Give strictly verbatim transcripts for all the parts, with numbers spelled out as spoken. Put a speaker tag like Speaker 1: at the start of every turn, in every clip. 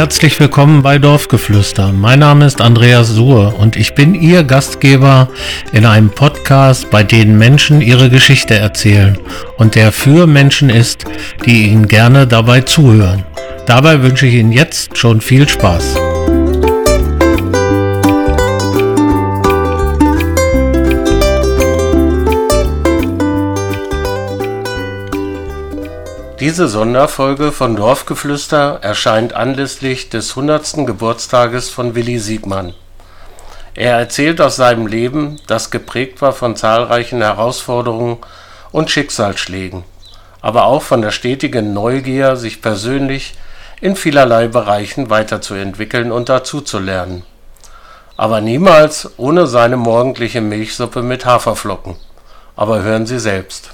Speaker 1: herzlich willkommen bei Dorfgeflüster. Mein Name ist Andreas Suhr und ich bin Ihr Gastgeber in einem Podcast, bei dem Menschen ihre Geschichte erzählen und der für Menschen ist, die ihnen gerne dabei zuhören. Dabei wünsche ich Ihnen jetzt schon viel Spaß. Diese Sonderfolge von Dorfgeflüster erscheint anlässlich des hundertsten Geburtstages von Willi Siegmann. Er erzählt aus seinem Leben, das geprägt war von zahlreichen Herausforderungen und Schicksalsschlägen, aber auch von der stetigen Neugier, sich persönlich in vielerlei Bereichen weiterzuentwickeln und dazuzulernen. Aber niemals ohne seine morgendliche Milchsuppe mit Haferflocken. Aber hören Sie selbst.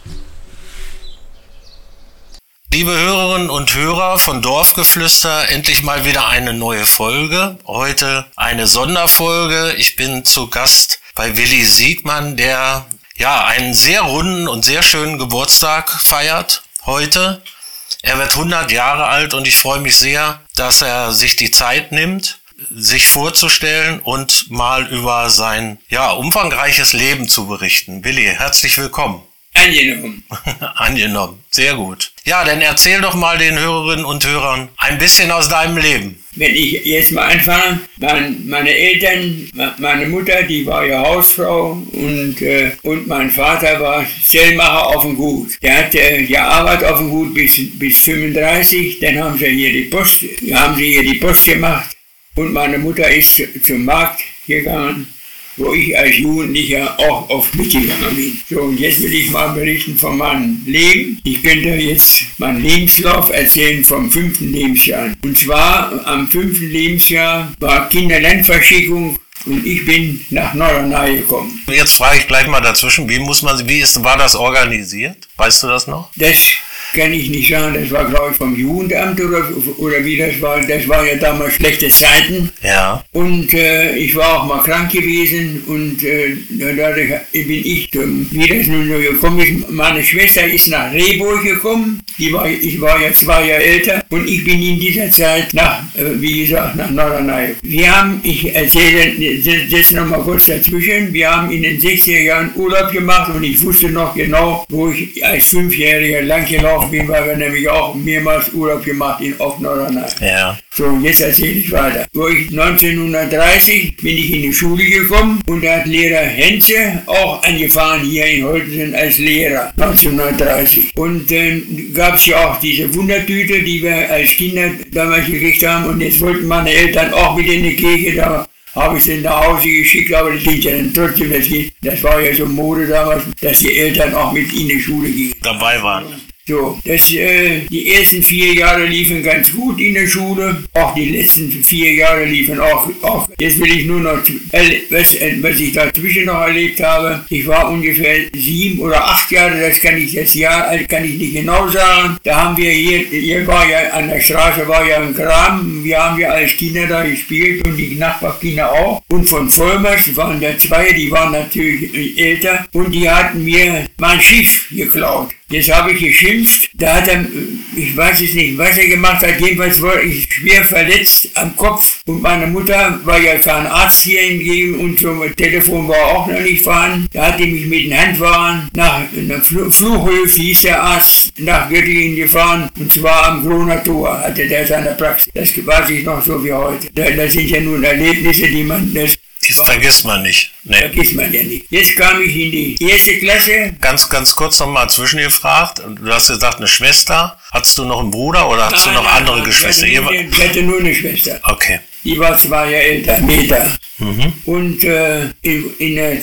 Speaker 1: Liebe Hörerinnen und Hörer von Dorfgeflüster, endlich mal wieder eine neue Folge. Heute eine Sonderfolge. Ich bin zu Gast bei Willi Siegmann, der ja einen sehr runden und sehr schönen Geburtstag feiert heute. Er wird hundert Jahre alt und ich freue mich sehr, dass er sich die Zeit nimmt, sich vorzustellen und mal über sein ja umfangreiches Leben zu berichten. Willi, herzlich willkommen.
Speaker 2: Angenommen.
Speaker 1: Angenommen, sehr gut. Ja, dann erzähl doch mal den Hörerinnen und Hörern ein bisschen aus deinem Leben.
Speaker 2: Wenn ich jetzt mal anfange, mein, meine Eltern, meine Mutter, die war ja Hausfrau und, äh, und mein Vater war Stellmacher auf dem Gut. Der hat äh, gearbeitet auf dem Gut bis, bis fünfunddreißig, dann haben sie hier die Post, haben sie hier die Post gemacht und meine Mutter ist zu, zum Markt gegangen, wo ich als Jugendlicher auch oft mitgegangen bin. So, und jetzt will ich mal berichten von meinem Leben. Ich könnte jetzt meinen Lebenslauf erzählen vom fünften Lebensjahr. Und zwar am fünften Lebensjahr war Kinderlandverschickung und ich bin nach Norderney gekommen.
Speaker 1: Jetzt frage ich gleich mal dazwischen, wie muss man, wie ist, war das organisiert? Weißt du das noch?
Speaker 2: Das kann ich nicht sagen, das war glaube ich vom Jugendamt oder, oder wie das war, das war ja damals schlechte Zeiten.
Speaker 1: Ja.
Speaker 2: Und äh, ich war auch mal krank gewesen und äh, dadurch bin ich, wie das nun so gekommen ist, meine Schwester ist nach Rehburg gekommen, die war, ich war ja zwei Jahre älter und ich bin in dieser Zeit nach, äh, wie gesagt, nach Norderney. Wir haben, ich erzähle jetzt noch mal kurz dazwischen, wir haben in den sechziger Jahren Urlaub gemacht und ich wusste noch genau, wo ich als Fünfjähriger lang gelaufen bin, weil wir nämlich auch mehrmals Urlaub gemacht in auf Norderney.
Speaker 1: Ja.
Speaker 2: So, jetzt erzähle ich weiter. Wo ich neunzehnhundertdreißig bin ich in die Schule gekommen und da hat Lehrer Henze auch angefahren hier in Holtensen als Lehrer neunzehnhundertdreißig. Und dann äh, gab es ja auch diese Wundertüte, die wir als Kinder damals gekriegt haben und jetzt wollten meine Eltern auch mit in die Kirche, da habe ich sie nach Hause geschickt, aber das ging ja dann trotzdem, das, ging, das war ja so Mode damals, dass die Eltern auch mit in die Schule gingen.
Speaker 1: Dabei waren.
Speaker 2: So, das, äh, die ersten vier Jahre liefen ganz gut in der Schule, auch die letzten vier Jahre liefen auch, auch. Jetzt will ich nur noch, äh, was, äh, was ich dazwischen noch erlebt habe, ich war ungefähr sieben oder acht Jahre, das kann ich das Jahr, also kann ich nicht genau sagen, da haben wir hier, hier war ja, an der Straße war ja ein Kram, wir haben ja als Kinder da gespielt und die Nachbarkinder auch. Und von Vollmers waren da zwei, die waren natürlich älter und die hatten mir mein Schiff geklaut. Jetzt habe ich geschimpft, da hat er, ich weiß es nicht, was er gemacht hat, jedenfalls war ich schwer verletzt am Kopf und meine Mutter war ja kein Arzt hier hingegen und so ein Telefon war auch noch nicht vorhanden. Da hat er mich mit dem Handwagen nach, nach Flughöfe, hieß der Arzt, nach Göttingen gefahren und zwar am Groner Tor hatte der seine Praxis. Das weiß ich noch so wie heute. Das sind ja nun Erlebnisse, die man... Das
Speaker 1: Das vergisst man nicht. Nee.
Speaker 2: Vergisst man ja nicht. Jetzt kam ich in die erste Klasse.
Speaker 1: Ganz, ganz kurz nochmal zwischengefragt. Du hast gesagt, eine Schwester. Hattest du noch einen Bruder oder hattest nein, du noch nein, andere nein, Geschwister?
Speaker 2: Ich hatte, ich hatte nur eine Schwester.
Speaker 1: Okay.
Speaker 2: Die war zwei Jahre älter, Meter.
Speaker 1: Mhm.
Speaker 2: Und äh, in, in der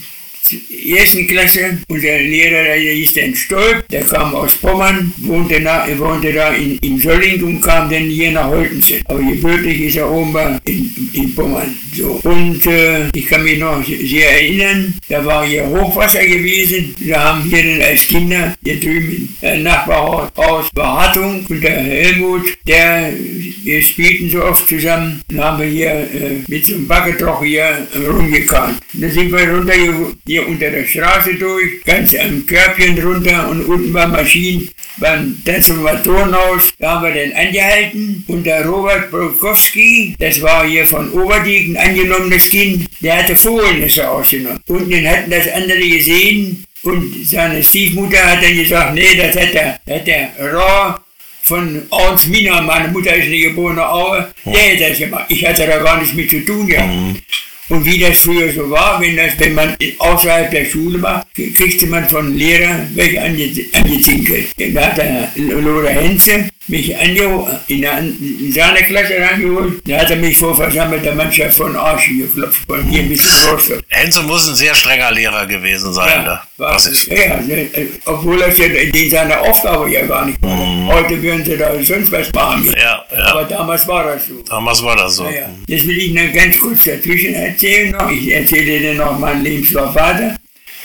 Speaker 2: ersten Klasse, unser Lehrer, der hieß dann Stolp, der kam aus Pommern, wohnte, nach, wohnte da in, in Solling und kam dann hier nach Holtensen. Aber gebürtig ist er oben in, in Pommern. So. Und äh, ich kann mich noch sehr erinnern, da war hier Hochwasser gewesen, da haben wir dann als Kinder hier drüben im Nachbarhaus aus Behartung und der Helmut, der, wir spielten so oft zusammen, dann haben wir hier äh, mit so einem Backetroch hier rumgekannt. Da sind wir runter hier unter der Straße durch, ganz am Körbchen drunter und unten war Maschinen, beim Transformatorenhaus, da haben wir den angehalten und der Robert Brokowski, das war hier von Oberdiek, ein angenommenes Kind, der hatte Vogelnüsse ausgenommen. Und den hatten das andere gesehen und seine Stiefmutter hat dann gesagt, nee, das hat der, das hat der Rohr von Ernst Wiener, meine Mutter ist eine geborene Aue, der hat das gemacht. Ich hatte da gar nichts mit zu tun gehabt. Mhm. Und wie das früher so war, wenn, das, wenn man außerhalb der Schule war, kriegte man von Lehrer welche angezinkelt. Da hat der Lothar Henze mich angeholt, in, in seine Klasse rangeholt. Da hat er mich vor versammelter Mannschaft von Arsch geklopft, von hier bis zum Rostock.
Speaker 1: Henze muss ein sehr strenger Lehrer gewesen sein.
Speaker 2: Ja,
Speaker 1: da.
Speaker 2: war, Was ist? Ja, obwohl das ja in seiner Aufgabe ja gar nicht war. Mhm. Heute würden sie da sonst was machen.
Speaker 1: Ja, ja.
Speaker 2: Aber damals war das so.
Speaker 1: Damals war das so.
Speaker 2: Ja, ja. Jetzt will ich noch ganz kurz dazwischen erzählen. Noch. Ich erzähle dir noch meinen Lebenslauf weiter.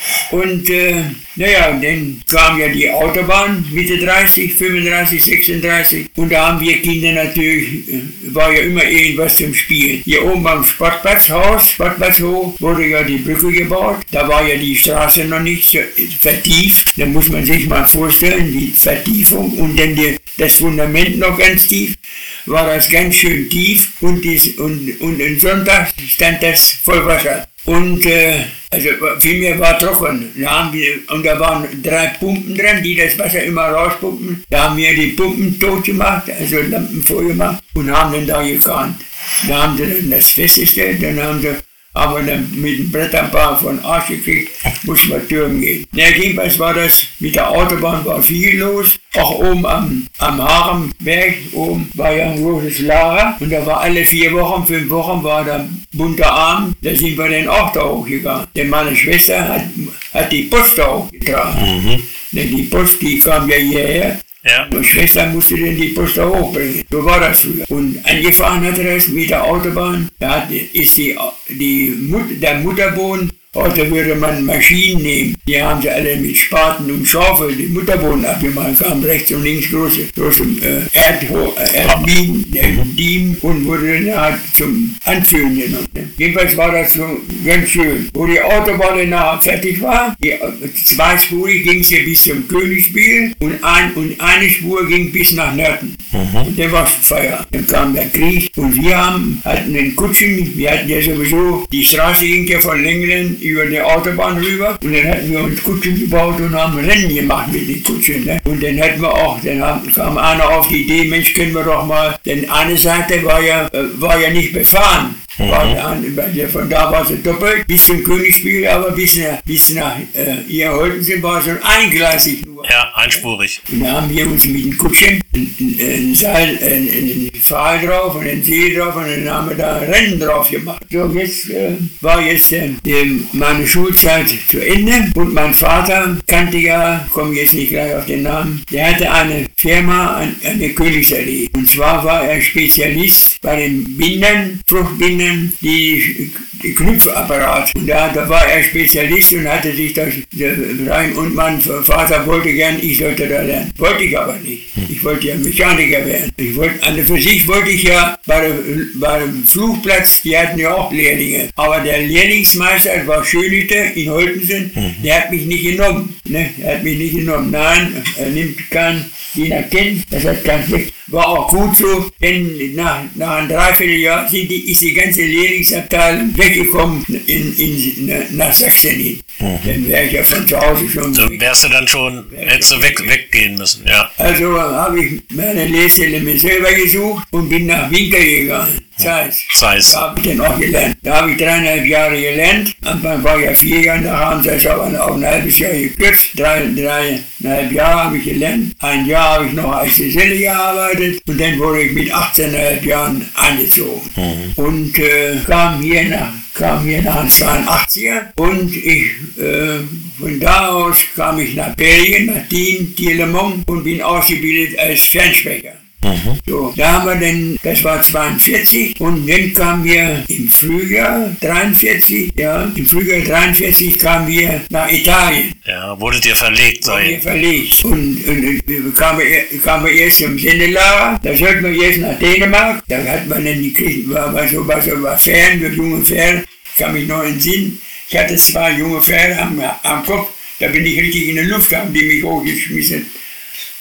Speaker 2: Und äh, naja, dann kam ja die Autobahn, Mitte dreißig, fünfunddreißig, sechsunddreißig. Und da haben wir Kinder natürlich, äh, war ja immer irgendwas zum Spielen. Hier oben beim Sportplatzhaus, Sportplatzhof, wurde ja die Brücke gebaut. Da war ja die Straße noch nicht so vertieft. Da muss man sich mal vorstellen, die Vertiefung und dann die, das Fundament noch ganz tief. War das ganz schön tief und, dies, und, und am Sonntag stand das voll Wasser. Und äh, also vielmehr war trocken. Da haben wir, und da waren drei Pumpen dran, die das Wasser immer rauspumpen. Da haben wir die Pumpen tot gemacht, also Lampen vorgemacht und haben dann da gekannt. Da haben sie dann das festgestellt, dann haben sie aber dann mit dem Brett ein paar von Arsch gekriegt, mussten wir Türen gehen. Ja, jedenfalls war das, mit der Autobahn war viel los. Auch oben am, am Harenberg, oben war ja ein großes Lager. Und da war alle vier Wochen, fünf Wochen war da bunter Abend. Da sind wir dann auch da hochgegangen. Denn meine Schwester hat, hat die Post da hochgetragen. Mhm. Denn die Post, die kam ja hierher. Ja. Meine Schwester musste dann die Post da hochbringen. So war das früher. Und angefahren hat er das mit der Autobahn. Da hat, ist die, die Mut, der Mutterboden. Heute würde man Maschinen nehmen. Die haben sie alle mit Spaten und Schaufel den Mutterboden abgemacht. Kamen rechts und links große, große äh, Erdminen, Erdminen und wurde dann halt zum Anfüllen genommen. Jedenfalls war das so ganz schön. Wo die Autobahn nachher fertig war, die, zweispurig ging es hier bis zum Königsbiel und, ein, und eine Spur ging bis nach Nörten. Mhm. Und der war schon Feierabend. Dann kam der Krieg und wir haben, hatten den Kutschen, wir hatten ja sowieso, die Straße ging ja von Lenglen über die Autobahn rüber und dann hatten wir uns Kutschen gebaut und haben Rennen gemacht mit den Kutschen. Ne? Und dann hatten wir auch, dann haben, kam einer auf die Idee, Mensch, können wir doch mal, denn eine Seite war ja, äh, war ja nicht befahren. Mhm. War, von da war es doppelt, bis zum Königsspiel, aber bis nach, bis nach äh, hier Holtensen war es schon eingleisig nur.
Speaker 1: Ja, einspurig.
Speaker 2: Und da haben wir uns mit den Kutschen einen Seil, einen Pfahl drauf und einen See drauf und dann haben wir da Rennen drauf gemacht. So, jetzt äh, war jetzt äh, die, meine Schulzeit zu Ende und mein Vater kannte ja, komme jetzt nicht gleich auf den Namen, der hatte eine Firma an, an der Königsallee. Und zwar war er Spezialist bei den Bindern, Fruchtbindern, die, die Knüpfapparat. Und da, da war er Spezialist und hatte sich das rein und mein Vater wollte gern, ich sollte da lernen. Wollte ich aber nicht. Ich wollte ja Mechaniker werden. Ich wollte, also für sich wollte ich ja bei, der, bei dem Flugplatz, die hatten ja auch Lehrlinge. Aber der Lehrlingsmeister, das war Schönhüter in Holtensen, der hat mich nicht genommen. Ne? Er hat mich nicht genommen. Nein, er nimmt keinen, den er kennt. Das hat keinen Weg. War auch gut so, denn nach, nach einem Dreivierteljahr sind die, ist die ganze Lehrlingsabteilung weggekommen in, in, nach Sachsen hin. Mhm. Dann wäre ich ja von zu Hause schon
Speaker 1: so weg. Wärst du dann schon, hättest du weg, weggehen müssen, ja.
Speaker 2: Also habe ich meine Lehrstelle mir selber gesucht und bin nach Winkel gegangen. Zeiss.
Speaker 1: Zeiss.
Speaker 2: Da habe ich dann auch gelernt. Da habe ich dreieinhalb Jahre gelernt. Anfang war ja vier Jahre, da haben sie es aber auf ein halbes Jahr gekürzt. Drei, dreieinhalb Jahre habe ich gelernt. Ein Jahr habe ich noch als Geselle gearbeitet und dann wurde ich mit achtzehneinhalb Jahren eingezogen. Mhm. Und äh, kam hier nach kam hier nach den zweiundachtziger und ich, äh, von da aus kam ich nach Belgien, nach Dien, Tielemont und bin ausgebildet als Fernsprecher. Mhm. So, da haben wir dann, das war zweiundvierzig und dann kamen wir im Frühjahr dreiundvierzig, ja, im Frühjahr dreiundvierzig kamen wir nach Italien.
Speaker 1: Ja, wurdet ihr verlegt sein?
Speaker 2: Wurden wir verlegt und, und, und kamen, wir, kamen wir erst zum Sendelager, da sollten wir erst nach Dänemark, da hat man dann die Krieg, war, war so was, war fern, wir junge Pferde, kam ich noch in den Sinn, ich hatte zwei junge Pferde am, am Kopf, da bin ich richtig in der Luft, haben die mich hochgeschmissen.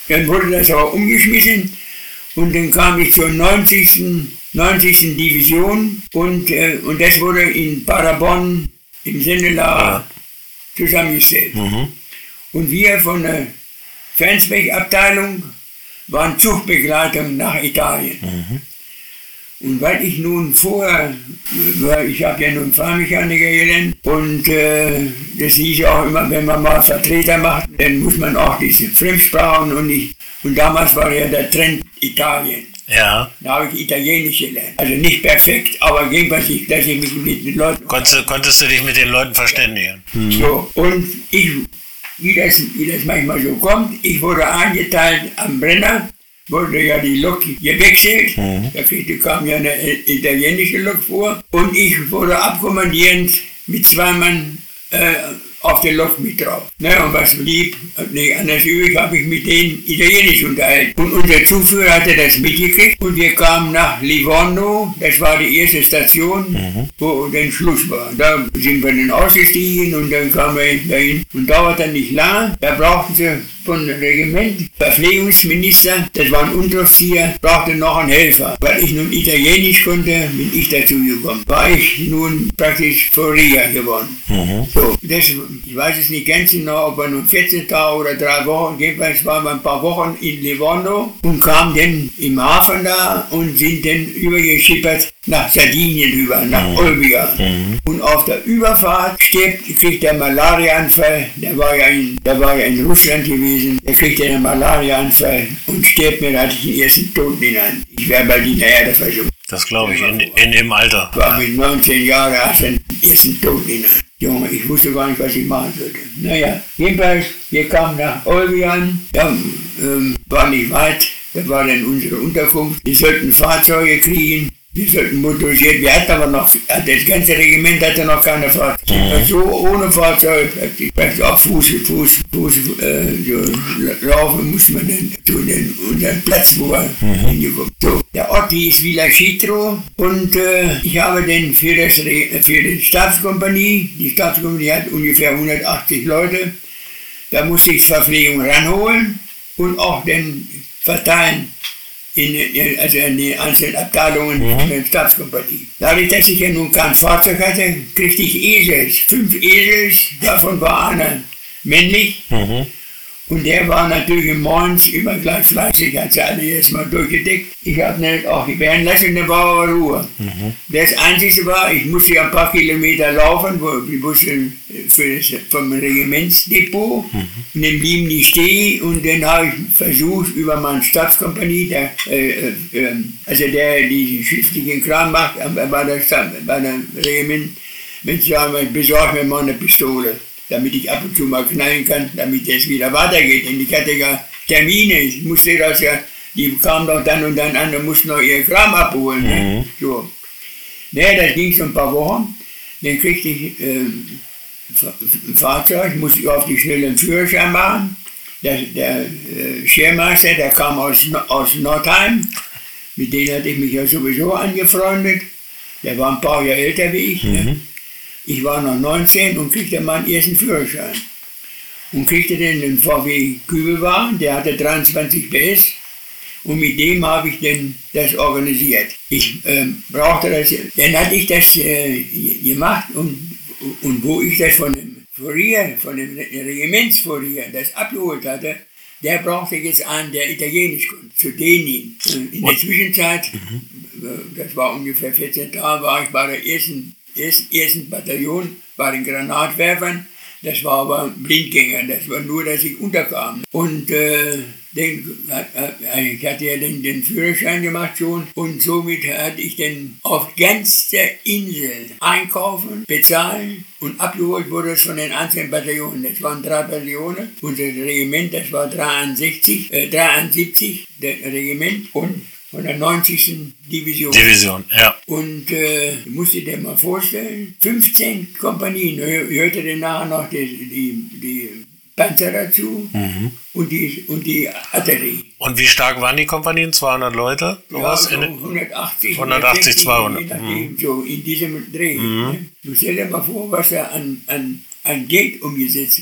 Speaker 2: Dann wurde das aber umgeschmissen und dann kam ich zur neunzigsten Division und, äh, und das wurde in Paderborn im Sendelager ja. zusammengestellt. Mhm. Und wir von der Fensbeck-Abteilung waren Zuchtbegleitung nach Italien. Mhm. Und weil ich nun vorher, weil ich habe ja nun Fahrmechaniker gelernt und äh, das hieß ja auch immer, wenn man mal Vertreter macht, dann muss man auch diese Fremdsprachen und ich, und damals war ja der Trend Italien.
Speaker 1: Ja.
Speaker 2: Da habe ich Italienisch gelernt. Also nicht perfekt, aber jedenfalls, ich, dass ich mich mit den Leuten...
Speaker 1: Konntest, konntest du dich mit den Leuten verständigen?
Speaker 2: Mhm. So, und ich, wie das, wie das manchmal so kommt, ich wurde eingeteilt am Brenner, wurde ja die Lok gewechselt, mhm. da kriegte, kam ja eine italienische Lok vor und ich wurde abkommandierend mit zwei Mann äh, auf der Lok mit drauf. Ne, und was blieb, nee, anders übrig, habe ich mit denen Italienisch unterhalten. Und unser Zuführer hatte das mitgekriegt und wir kamen nach Livorno, das war die erste Station, mhm. wo dann Schluss war. Da sind wir dann ausgestiegen und dann kamen wir dahin und dauerte nicht lange, da brauchten sie von Regiment, Verpflegungsminister, das war ein Unteroffizier, brauchte noch einen Helfer. Weil ich nun Italienisch konnte, bin ich dazu gekommen. War ich nun praktisch Furier geworden. Mhm. So, das, ich weiß es nicht ganz genau, ob er nun vierzehn Tage oder drei Wochen, jedenfalls waren wir ein paar Wochen in Livorno und kamen dann im Hafen da und sind dann übergeschippert nach Sardinien rüber, nach mhm. Olbia. Mhm. Und auf der Überfahrt stirbt, kriegt der Malariaanfall, der war ja in, der war ja in Russland gewesen, der kriegt einen Malariaanfall und stirbt mir, da hatte ich den ersten Toten hinein. Ich wäre bald in der Erde versunken.
Speaker 1: Das glaube ich, in, in dem Alter.
Speaker 2: War mit neunzehn Jahren, hatte ich den ersten Toten hinein. Junge, ich wusste gar nicht, was ich machen sollte. Naja, jedenfalls, wir kamen nach Olbian, ja, ähm, war nicht weit, da war dann unsere Unterkunft. Wir sollten Fahrzeuge kriegen. Wir sollten motorisiert, wir hatten aber noch, das ganze Regiment hatte noch keine Fahrzeuge. Mhm. So ohne Fahrzeug, praktisch, praktisch auf Fuß, Fuß, Fuß, äh, so laufen muss man dann zu den, unseren Platz, wo wir mhm. hingekommen. So, der Ort hieß Villa Citro und äh, ich habe dann für, das, für die Stabskompanie, die Stabskompanie hat ungefähr hundertachtzig Leute, da musste ich Verpflegung ranholen und auch dann verteilen. In, in, also in den einzelnen Abteilungen mhm. der Stabskompanie. Dadurch, dass ich ja nun kein Fahrzeug hatte, kriegte ich Esels, fünf Esels, davon war einer männlich. Mhm. Und der war natürlich im Morgens immer gleich fleißig, hat sie alle erstmal durchgedeckt. Ich habe nicht auch werden lassen, dann war aber Ruhe. Mhm. Das Einzige war, ich musste ja ein paar Kilometer laufen, wo ich musste für das, vom Regimentsdepot. Mhm. Und dann blieben die stehen und dann habe ich versucht, über meine Stabskompanie, der, äh, äh, also der die schriftlichen Kram macht, bei der, bei der Regiment, wenn sie sagen, besorg mir mal eine Pistole, damit ich ab und zu mal knallen kann, damit es wieder weitergeht. Denn ich hatte ja Termine, ich musste das ja, die kamen doch dann und dann an und mussten noch ihr Kram abholen. Mhm. Ne? So. Naja, das ging schon ein paar Wochen. Dann kriegte ich äh, ein Fahrzeug, musste ich auf die Schnelle einen Führerschein machen. Der, der äh, Schermeister, der kam aus, aus Nordheim, mit dem hatte ich mich ja sowieso angefreundet. Der war ein paar Jahre älter wie ich. Mhm. Ne? Ich war noch neunzehn und kriegte meinen ersten Führerschein. Und kriegte dann den V W Kübelwagen, der hatte dreiundzwanzig P S. Und mit dem habe ich dann das organisiert. Ich ähm, brauchte das, dann hatte ich das äh, gemacht und, und wo ich das von dem Furier, von dem Regimentsfurier, das abgeholt hatte, der brauchte jetzt einen, der Italienisch konnte, zu denen. In der Zwischenzeit, mhm. das war ungefähr vierzehn Tage, war ich bei der ersten Erst, ersten Bataillon bei den Granatwerfern, das war aber Blindgänger, das war nur, dass ich unterkam. Und äh, den, ich hatte ja den, den Führerschein gemacht schon und somit hatte ich dann auf ganzer Insel einkaufen, bezahlen und abgeholt wurde es von den einzelnen Bataillonen. Das waren drei Bataillone, unser Regiment, das war dreiundsiebzig, äh, dreiundsiebzig, das Regiment und von der neunzigsten Division.
Speaker 1: Division, ja.
Speaker 2: Und äh, musst du dir mal vorstellen, fünfzehn Kompanien, hörte dann nachher noch die, die, die Panzer dazu mhm. und, die, und die Artillerie.
Speaker 1: Und wie stark waren die Kompanien? zweihundert Leute?
Speaker 2: Ja, so hundertachtzig,
Speaker 1: hundertachtzig, zweihundert.
Speaker 2: Je nachdem, mhm. so in diesem Dreh. Mhm. Ne? Du stell dir mal vor, was da an, an, an Geld umgesetzt wird.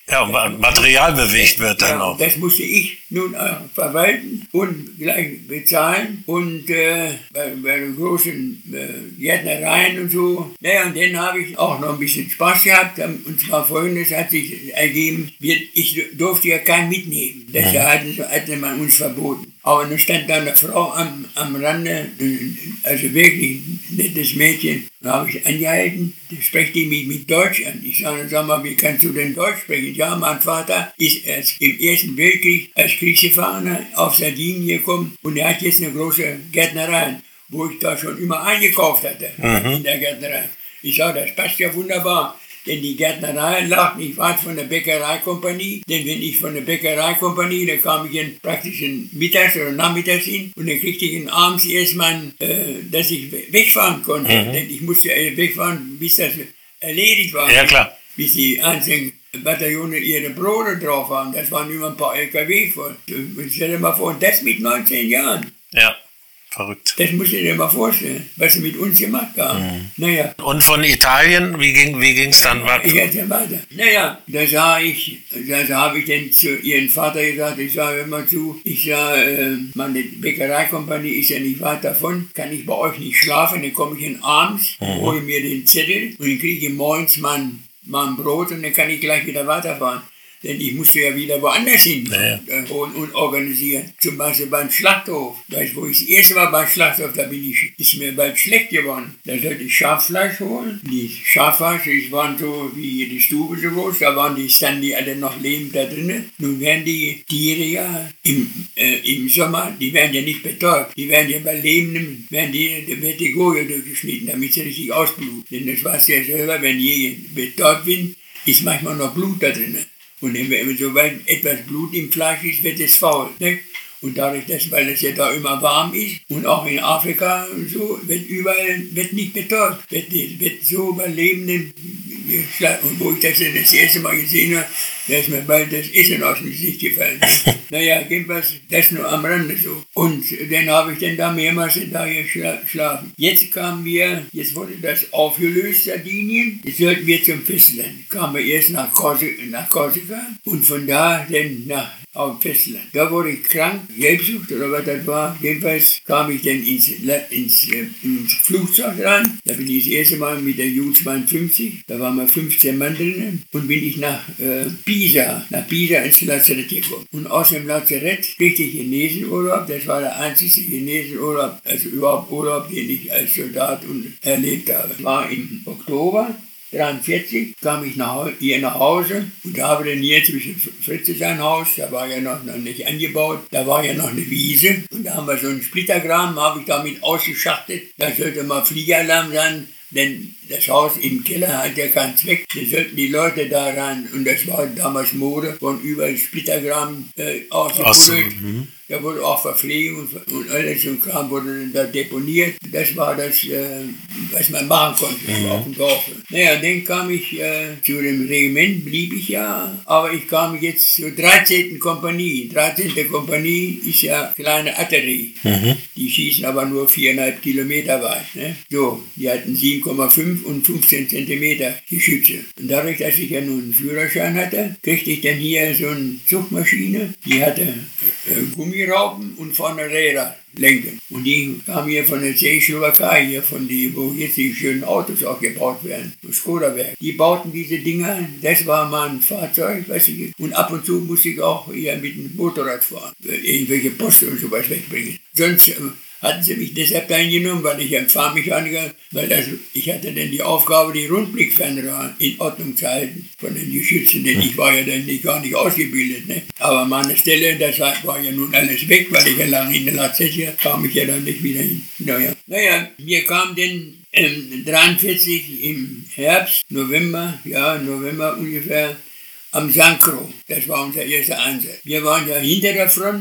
Speaker 1: Ja, Material bewegt wird dann
Speaker 2: ja,
Speaker 1: auch.
Speaker 2: Das musste ich nun auch verwalten und gleich bezahlen und äh, bei, bei den großen äh, Gärtnereien und so. Naja, und dann habe ich auch noch ein bisschen Spaß gehabt. Und zwar Folgendes hat sich ergeben, wir, ich durfte ja keinen mitnehmen. Das mhm. hatte, hatte man uns verboten. Aber dann stand da eine Frau am, am Rande, also wirklich ein nettes Mädchen, da habe ich angehalten, da spricht die mich mit Deutsch an. Ich sage, sag mal, wie kannst du denn Deutsch sprechen? Ja, mein Vater ist erst im Ersten Weltkrieg als Kriegsgefangener auf Sardinien gekommen und er hat jetzt eine große Gärtnerei, wo ich da schon immer eingekauft hatte, mhm. in der Gärtnerei. Ich sage, das passt ja wunderbar. Denn die Gärtnerei lag nicht weit von der Bäckereikompanie. Denn wenn ich von der Bäckereikompanie, da kam ich in praktisch in mittags oder nachmittags hin und dann kriegte ich abends erstmal, äh, dass ich wegfahren konnte. Mhm. Denn ich musste wegfahren, bis das erledigt war.
Speaker 1: Ja, klar.
Speaker 2: Bis die einzelnen Bataillone ihre Brote drauf haben. Das waren immer ein paar L K W voll. Stell dir mal vor, und das mit neunzehn Jahren.
Speaker 1: Ja. Verrückt.
Speaker 2: Das musst du dir mal vorstellen, was sie mit uns gemacht haben. Mhm. Naja.
Speaker 1: Und von Italien, wie ging wie ging's dann
Speaker 2: ja,
Speaker 1: weiter?
Speaker 2: Ich erzähl weiter. Naja, da sah ich, da, da habe ich dann zu ihrem Vater gesagt, ich sage, hör mal zu, ich sage, äh, meine Bäckereikompanie ist ja nicht weit davon, kann ich bei euch nicht schlafen, dann komme ich hin abends, mhm. hole mir den Zettel und dann kriege ich morgens mein, mein Brot und dann kann ich gleich wieder weiterfahren. Denn ich musste ja wieder woanders hin
Speaker 1: ja.
Speaker 2: und, und organisieren. Zum Beispiel beim Schlachthof. Weißt, wo ich das erste Mal beim Schlachthof, da bin ich, ist mir bald schlecht geworden. Da sollte ich Schaffleisch holen. Die Schaffleisch, die waren so wie die Stube so groß. Da waren die, standen die alle noch lebend da drinnen. Nun werden die Tiere ja im, äh, im Sommer, die werden ja nicht betäubt. Die werden ja bei lebendem, werden die, da wird die Gurke durchgeschnitten, damit sie richtig ausbluten. Denn das weißt du ja selber, wenn die betäubt sind, ist manchmal noch Blut da drinnen. Und sobald etwas Blut im Fleisch ist, wird es faul. Ne? Und dadurch, dass, weil es ja da immer warm ist und auch in Afrika und so, wird überall wird nicht betäubt. Wird, wird so bei lebenden geschlagen. Und wo ich das dann das erste Mal gesehen habe, da ist mir bald das Essen aus dem Gesicht gefallen. Naja, jedenfalls, das nur am Rande so. Und dann habe ich dann da mehrmals da geschlafen. Jetzt kamen wir, jetzt wurde das aufgelöst, Sardinien. Jetzt sollten wir zum Festland. Kamen wir erst nach Korsika, nach Korsika und von da dann nach auf dem Festland. Da wurde ich krank, Gelbsucht oder was das war. Jedenfalls kam ich dann ins, ins, ins Flugzeug rein. Da bin ich das erste Mal mit der Ju zweiundfünfzig. Da waren wir fünfzehn Mann drinnen. Und bin ich nach äh, Pisa, nach Pisa ins Lazarett gekommen. Und aus dem Lazarett kriegte ich Chinesenurlaub. Das war der einzige Chinesenurlaub, also überhaupt Urlaub, den ich als Soldat erlebt habe. Das war im Oktober dreiundvierzig kam ich nach, hier nach Hause und da habe dann hier zwischen Fritze sein Haus, da war ja noch, noch nicht angebaut, da war ja noch eine Wiese und da haben wir so einen Splittergraben, habe ich damit ausgeschachtet, da sollte mal Fliegeralarm sein, denn das Haus im Keller hat ja keinen Zweck, da sollten die Leute da rein und das war damals Mode, von überall Splittergraben äh, ausgebuddelt. Mhm. Da wurde auch Verpflegung und alles und Kram wurde dann da deponiert. Das war das, äh, was man machen konnte mhm. auf dem Dorf. Naja, dann kam ich äh, zu dem Regiment, blieb ich ja, aber ich kam jetzt zur dreizehnten Kompanie. dreizehnte Kompanie ist ja kleine Artillerie. Mhm. Die schießen aber nur viereinhalb Kilometer weit. Ne? So, die hatten sieben Komma fünf und fünfzehn Zentimeter Geschütze. Und dadurch, dass ich ja nun einen Führerschein hatte, kriegte ich dann hier so eine Zugmaschine, die hatte äh, Gummiraupen und vorne Räder lenken. Und die kamen hier von der Tschechoslowakei, hier von die, wo jetzt die schönen Autos auch gebaut werden, das Skoda-Werk. Die bauten diese Dinger, das war mein Fahrzeug, weiß ich, und ab und zu musste ich auch hier mit dem Motorrad fahren, irgendwelche Post und sowas wegbringen. Sonst äh, hatten sie mich deshalb eingenommen, weil ich ein Fahrmechaniker, weil das, ich hatte dann die Aufgabe, die Rundblickfernrohr in Ordnung zu halten von den Geschützen, denn ich war ja dann nicht, gar nicht ausgebildet. Ne? Aber meine Stelle, das war ja nun alles weg, weil ich ja lange in der Lazette kam ich ja dann nicht wieder hin. Naja, naja wir kamen dann ähm, dreiundvierzig im Herbst, November, ja, November ungefähr, am Sankro. Das war unser erster Einsatz. Wir waren ja hinter der Front.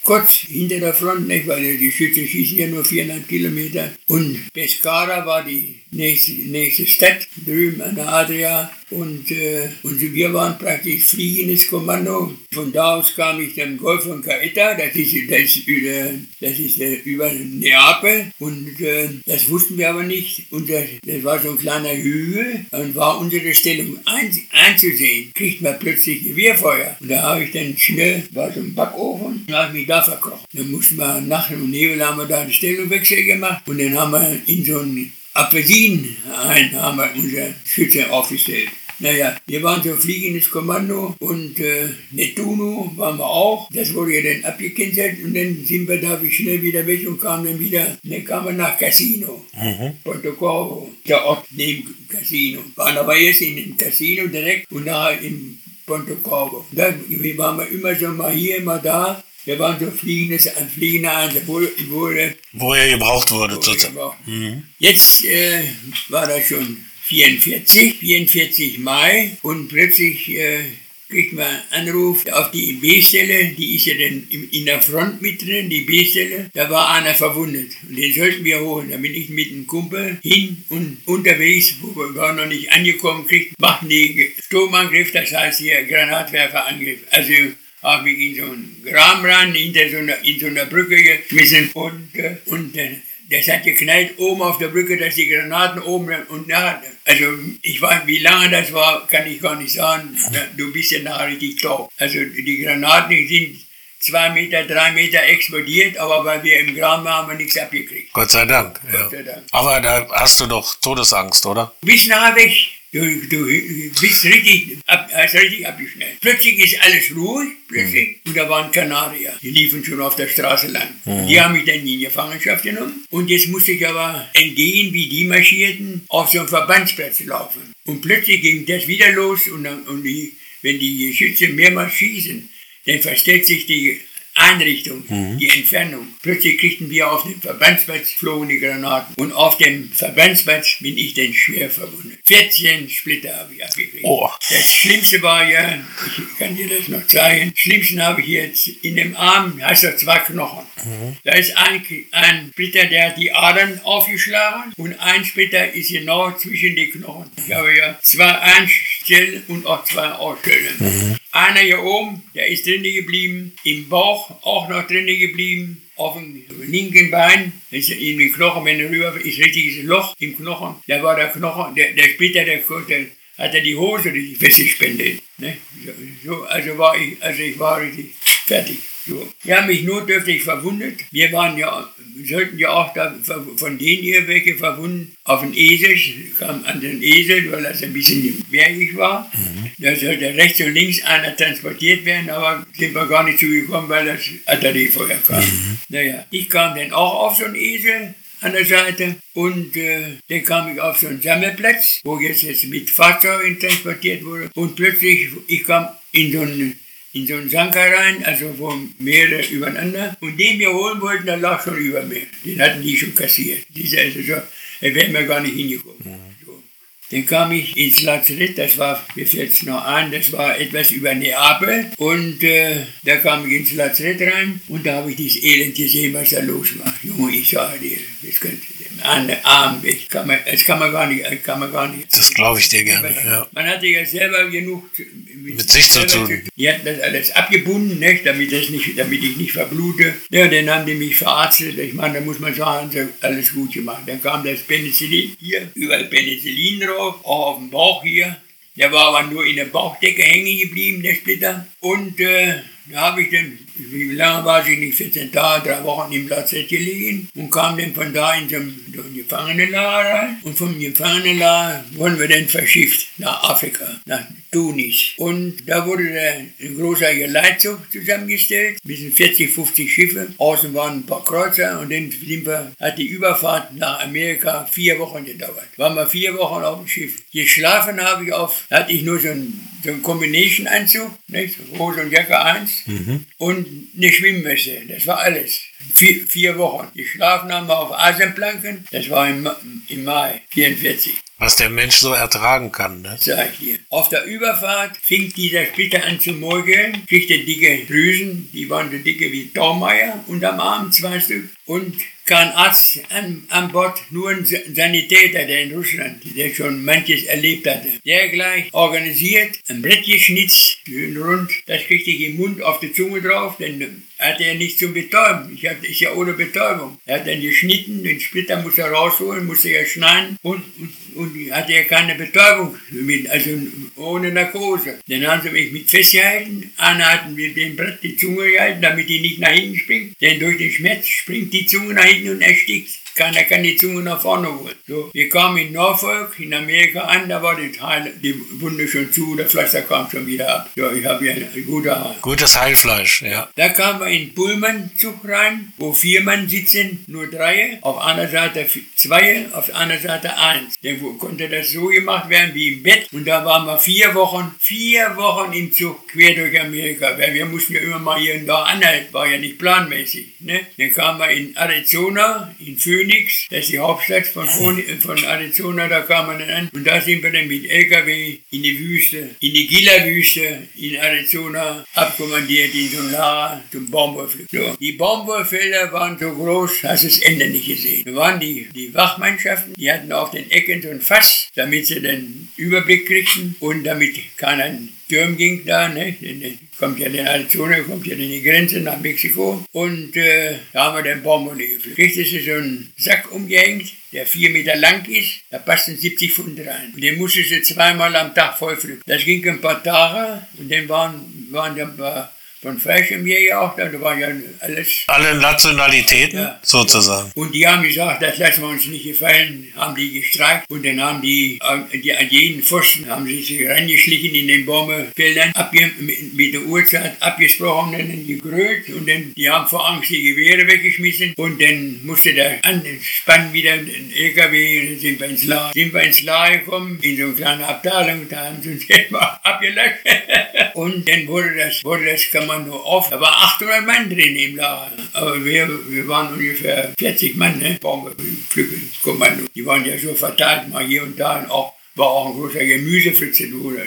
Speaker 2: kurz hinter der Front, nicht, weil die Schützen schießen ja nur viereinhalb Kilometer. Und Pescara war die nächste, nächste Stadt drüben an der Adria. Und, äh, und wir waren praktisch fliegendes Kommando. Von da aus kam ich zum Golf von Gaeta, das ist, das ist, äh, das ist äh, über Neapel. Und äh, das wussten wir aber nicht. Und das, das war so ein kleiner Hügel und war unsere Stellung ein, einzusehen. Kriegt man plötzlich Gewehrfeuer. Und da habe ich dann schnell, war so ein Backofen, da habe ich mich da verkocht. Dann mussten wir nach dem Nebel haben wir da einen Stellungswechsel gemacht. Und dann haben wir in so einen Apfelsinen ein, haben wir unsere Schütze aufgestellt. Naja, wir waren so fliegendes Kommando und äh, Nettuno waren wir auch. Das wurde ja dann abgekennzeichnet und dann sind wir da schnell wieder weg und kamen dann wieder, dann kamen wir nach Cassino, mhm. Porto Corvo, der Ort neben Cassino. Waren aber erst in dem Cassino direkt und nachher in Porto Corvo. Da waren wir immer so mal hier, mal da. Wir waren so fliegendes, ein fliegender Einsatz, wo, wurde,
Speaker 1: wo er gebraucht wurde. Gebraucht.
Speaker 2: Mhm. Jetzt äh, war das schon vierundvierzig, vierundvierzig Mai und plötzlich äh, kriegt man einen Anruf auf die B-Stelle, die ist ja dann in der Front mit drin, die B-Stelle, da war einer verwundet und den sollten wir holen. Da bin ich mit einem Kumpel hin und unterwegs, wo wir gar noch nicht angekommen kriegt, machten die Sturmangriff, das heißt hier Granatwerferangriff. Also habe ich in so einen Graben rein, hinter so einer, in so einer Brücke geschmissen und, äh, und äh, das hat geknallt oben auf der Brücke, dass die Granaten oben und nachher, also ich weiß, wie lange das war, kann ich gar nicht sagen, du bist ja nachher richtig taub. Also die Granaten sind zwei Meter, drei Meter explodiert, aber weil wir im Graben waren, haben wir nichts abgekriegt.
Speaker 1: Gott sei Dank. Gott ja. sei Dank. Aber da hast du doch Todesangst, oder?
Speaker 2: Bis nachher weg. Du, du bist richtig, ab, hast richtig abgeschnellt. Plötzlich ist alles ruhig, plötzlich. Mhm. Und da waren Kanarier. Die liefen schon auf der Straße lang. Mhm. Die haben mich dann in Gefangenschaft genommen. Und jetzt musste ich aber entgehen, wie die marschierten, auf so einen Verbandsplatz laufen. Und plötzlich ging das wieder los. Und, dann, und die, wenn die Schütze mehrmals schießen, dann verstellt sich die Einrichtung, mhm. die Entfernung. Plötzlich kriegten wir auf dem Verbandsplatz, flogen die Granaten. Und auf dem Verbandsplatz bin ich dann schwer verwundet. vierzehn Splitter habe ich abgekriegt. Oh. Das Schlimmste war ja, ich kann dir das noch zeigen, das Schlimmste habe ich jetzt in dem Arm, hast du zwei Knochen. Mhm. Da ist ein, ein Splitter, der hat die Adern aufgeschlagen und ein Splitter ist genau zwischen den Knochen. Ich habe ja zwei Einstellen und auch zwei Ausstellen. Mhm. Einer hier oben, der ist drinnen geblieben, im Bauch auch noch drinnen geblieben, auf dem linken Bein, ist in den Knochen, wenn er rüber ist, richtiges Loch im Knochen, da war der Knochen, der, der Splitter, der, der hat er die Hose, die festgespendet. Ne? So, so, also war ich, also ich war richtig fertig. So. Die haben mich notdürftig verwundet. Wir waren ja, sollten ja auch da von denen hier welche verwunden auf den Esel, kam an den Esel, weil das ein bisschen bergig war. Mhm. Da sollte rechts und links einer transportiert werden, aber sind wir gar nicht zugekommen, weil das Artilleriefeuer kam. Mhm. Naja, ich kam dann auch auf so einen Esel an der Seite und äh, dann kam ich auf so einen Sammelplatz, wo jetzt, jetzt mit Fahrzeugen transportiert wurde und plötzlich, ich kam in so einen in so einen Sanker rein, also wo mehrere übereinander. Und den wir holen wollten, der lag schon über mir. Den hatten die schon kassiert. Dieser ist also, er wäre mir gar nicht hingekommen. Mhm. So. Dann kam ich ins Lazarett, das war, mir fällt es noch ein, das war etwas über Neapel. Und äh, da kam ich ins Lazarett rein und da habe ich dieses Elend gesehen, was da los war. Junge, ich sage dir, das könnte an den Arm weg. Kann man, das kann man gar nicht. Kann man gar nicht.
Speaker 1: Das glaube ich dir gerne.
Speaker 2: Man,
Speaker 1: ja.
Speaker 2: man hatte ja selber genug
Speaker 1: mit, mit sich zu tun.
Speaker 2: Die hatten das alles abgebunden, nicht, damit, das nicht, damit ich nicht verblute. Ja, dann haben die mich verarztet. Ich meine, da muss man sagen, alles gut gemacht. Dann kam das Penicillin hier, überall Penicillin drauf, auch auf dem Bauch hier. Der war aber nur in der Bauchdecke hängen geblieben, der Splitter. Und äh, da habe ich dann, wie lange war ich nicht, vierzehn Tage, drei Wochen im Lazarett gelegen und kam dann von da in so ein Gefangenenlager rein. Und vom Gefangenenlager wurden wir dann verschifft nach Afrika, nach Tunis. Und da wurde der, ein großer Geleitzug zusammengestellt, bis vierzig, fünfzig Schiffe. Außen waren ein paar Kreuzer und dann sind wir, hat die Überfahrt nach Amerika vier Wochen gedauert. Waren wir vier Wochen auf dem Schiff. Geschlafen habe ich auf, hatte ich nur so einen, so einen Combination-Anzug, nicht? Hose und Jacke eins. Mhm. Und und eine Schwimmweste. Das war alles. Vier, vier Wochen. Geschlafen haben wir auf Eisenplanken. Das war im, im Mai vierundvierzig.
Speaker 1: Was der Mensch so ertragen kann, ne?
Speaker 2: Sag ich dir. Auf der Überfahrt fing dieser Splitter an zu molkeln, kriegte dicke Drüsen, die waren so dicke wie Taumeier unterm Arm, zwei Stück. Und kein Arzt an, an Bord, nur ein Sanitäter, der in Russland, der schon manches erlebt hatte. Der gleich organisiert, ein Brett geschnitzt, schön rund, das kriegte ich im Mund auf die Zunge drauf, denn hatte er nicht zum Betäuben. Ich hatte, ist ja ohne Betäubung. Er hat dann geschnitten, den Splitter musste er rausholen, musste er schneiden und, und, und hatte er keine Betäubung, mit, also ohne Narkose. Dann haben sie mich mit festgehalten, einer hatten wir dem Brett die Zunge gehalten, damit die nicht nach hinten springt, denn durch den Schmerz springt die Zunge nach hinten und erstickt. Keiner kann die Zunge nach vorne holen. So, wir kamen in Norfolk, in Amerika an, da war die, Heil, die Wunde schon zu, der Pflaster kam schon wieder ab. So, ich habe ja ein guter Heil.
Speaker 1: Gutes Heilfleisch, ja.
Speaker 2: Da kamen wir in Pullman-Zug rein, wo vier Mann sitzen, nur drei, auf einer Seite zwei, auf einer Seite eins. Dann konnte das so gemacht werden wie im Bett. Und da waren wir vier Wochen, vier Wochen im Zug quer durch Amerika, weil wir mussten ja immer mal hier und da anhalten, war ja nicht planmäßig. Ne? Dann kamen wir in Arizona, in Phoenix, das ist die Hauptstadt von, von Arizona, da kam man dann an. Und da sind wir dann mit L K W in die Wüste, in die Gila-Wüste in Arizona abkommandiert in so ein Lager zum Baumwollfeld. So. Die Baumwollfelder waren so groß, hast du das Ende nicht gesehen. Da waren die, die Wachmannschaften, die hatten auf den Ecken so ein Fass, damit sie den Überblick kriegten und damit keiner Sturm ging da, ne? Kommt ja in Arizona, kommt ja in die Grenze nach Mexiko. Und äh, da haben wir den Baumwolle gepflückt. Kriegst du so einen Sack umgehängt, der vier Meter lang ist, da passen siebzig Pfund rein. Und den musstest du zweimal am Tag voll pflücken. Das ging ein paar Tage und dann waren, waren dann ein paar von Fallschirmjäger auch da, da war ja alles.
Speaker 1: Alle Nationalitäten, ja, sozusagen.
Speaker 2: Und die haben gesagt, das lassen wir uns nicht gefallen, haben die gestreikt und dann haben die, die an jeden Pfosten haben sie sich reingeschlichen in den Baumwollfeldern, abge, mit, mit der Uhrzeit abgesprochen, dann gegrölt und dann, die haben vor Angst die Gewehre weggeschmissen und dann musste der Anspann wieder den L K W und dann sind wir ins Lager. Sind wir ins Lager gekommen, in so eine kleine Abteilung, da haben sie uns erstmal abgelöscht und dann wurde das, wurde das, kann man nur auf. Da war achthundert Mann drin im Lager. Aber wir, wir waren ungefähr vierzig Mann, ne? Baumwollpflückungskommando. Die waren ja so verteilt, mal hier und da. Und auch, war auch ein großer Gemüsefritze.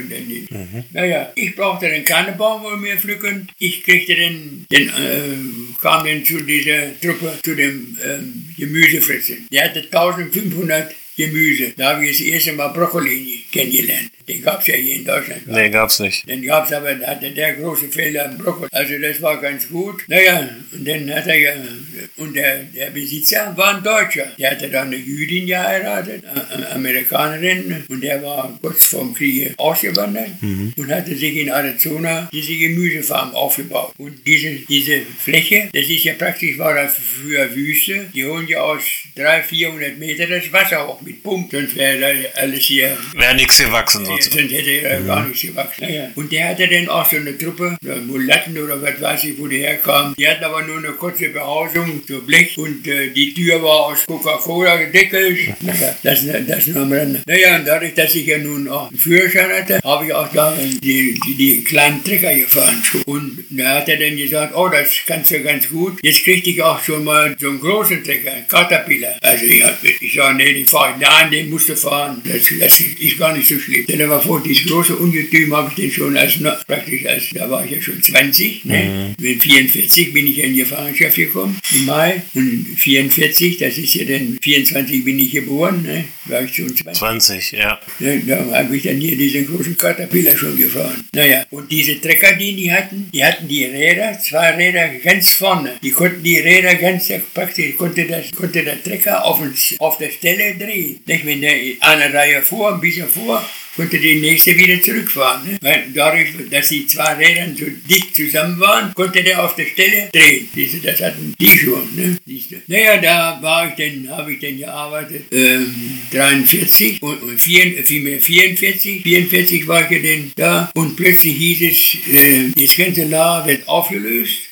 Speaker 2: Mhm. Naja, ich brauchte dann keine Baumwolle mehr pflücken. Ich kriegte dann, dann äh, kam dann zu dieser Truppe, zu dem ähm, Gemüsefritzen. Der hatte eintausendfünfhundert Gemüse. Da habe ich das erste Mal Brokkoli kennengelernt. Den gab es ja hier in Deutschland.
Speaker 1: Nee, gab's nicht.
Speaker 2: Den gab es aber, da hatte der große Felder am Brokkoli. Also das war ganz gut. Naja, und dann hat er ja, und der, der Besitzer war ein Deutscher. Der hatte da eine Jüdin geheiratet, eine Amerikanerin, und der war kurz vorm Krieg ausgewandert mhm. und hatte sich in Arizona diese Gemüsefarm aufgebaut. Und diese, diese Fläche, das ist ja praktisch, war da früher Wüste. Die holen ja aus dreihundert, vierhundert Meter das Wasser hoch mit Pump, sonst wäre da alles hier.
Speaker 1: Wäre nichts gewachsen.
Speaker 2: Ja, sonst hätte er mhm. gar nichts gewachsen. Naja. Und der hatte dann auch so eine Truppe, Mulatten oder was weiß ich, wo die herkamen. Die hatten aber nur eine kurze Behausung, so Blech, und äh, die Tür war aus Coca-Cola gedeckelt. Naja, das, das nur am Rande. Naja, und dadurch, dass ich ja nun auch einen Führerschein hatte, habe ich auch da die, die, die kleinen Trecker gefahren. Und da hat er dann gesagt, oh, das kannst du ganz gut. Jetzt kriegte ich auch schon mal so einen großen Trecker, einen Caterpillar. Also ich, ich sage, nee, den fahre ich, nein, den musst du fahren. Das, das ist gar nicht so schlimm. Denn er war vor, dieses große Ungetüm habe ich den schon als, praktisch als, da war ich ja schon zwanzig, ne? Mhm. Mit vierundvierzig bin ich ja in die Gefangenschaft gekommen, im Mai. Und vierundvierzig, das ist ja dann, vierundzwanzig bin ich geboren, ne? War ich schon zwanzig.
Speaker 1: zwanzig, ja.
Speaker 2: Ne, da habe ich dann hier diesen großen Caterpillar schon gefahren. Naja, und diese Trecker, die die hatten, die hatten die Räder, zwei Räder ganz vorne. Die konnten die Räder ganz praktisch, konnte, das, konnte der Trecker auf, auf der Stelle drehen. Nicht, wenn der eine Reihe vor, ein bisschen vor, konnte die nächste wieder zurückfahren. Ne? Weil dadurch, dass die zwei Räder so dicht zusammen waren, konnte der auf der Stelle drehen. Siehste, das hatten die schon. Ne? Siehste. Naja, da war ich dann, habe ich dann gearbeitet, ähm, dreiundvierzig und, und vier, vielmehr vierundvierzig. vierundvierzig war ich ja dann da und plötzlich hieß es, äh, das ganze Lager wird aufgelöst.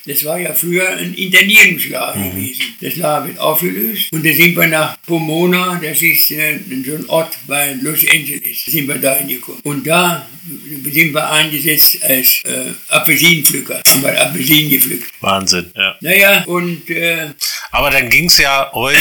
Speaker 2: Das war ja früher ein Internierungslager mhm. gewesen. Das Lager wird aufgelöst und da sind wir nach Pomona, das ist äh, so ein Ort bei Los Angeles, da sind wir da hingekommen. Und da sind wir eingesetzt als äh, Apfelsinenpflücker, haben wir Apfelsinen gepflückt.
Speaker 1: Wahnsinn, ja.
Speaker 2: Naja, und... Äh,
Speaker 1: Aber dann ging es ja heute...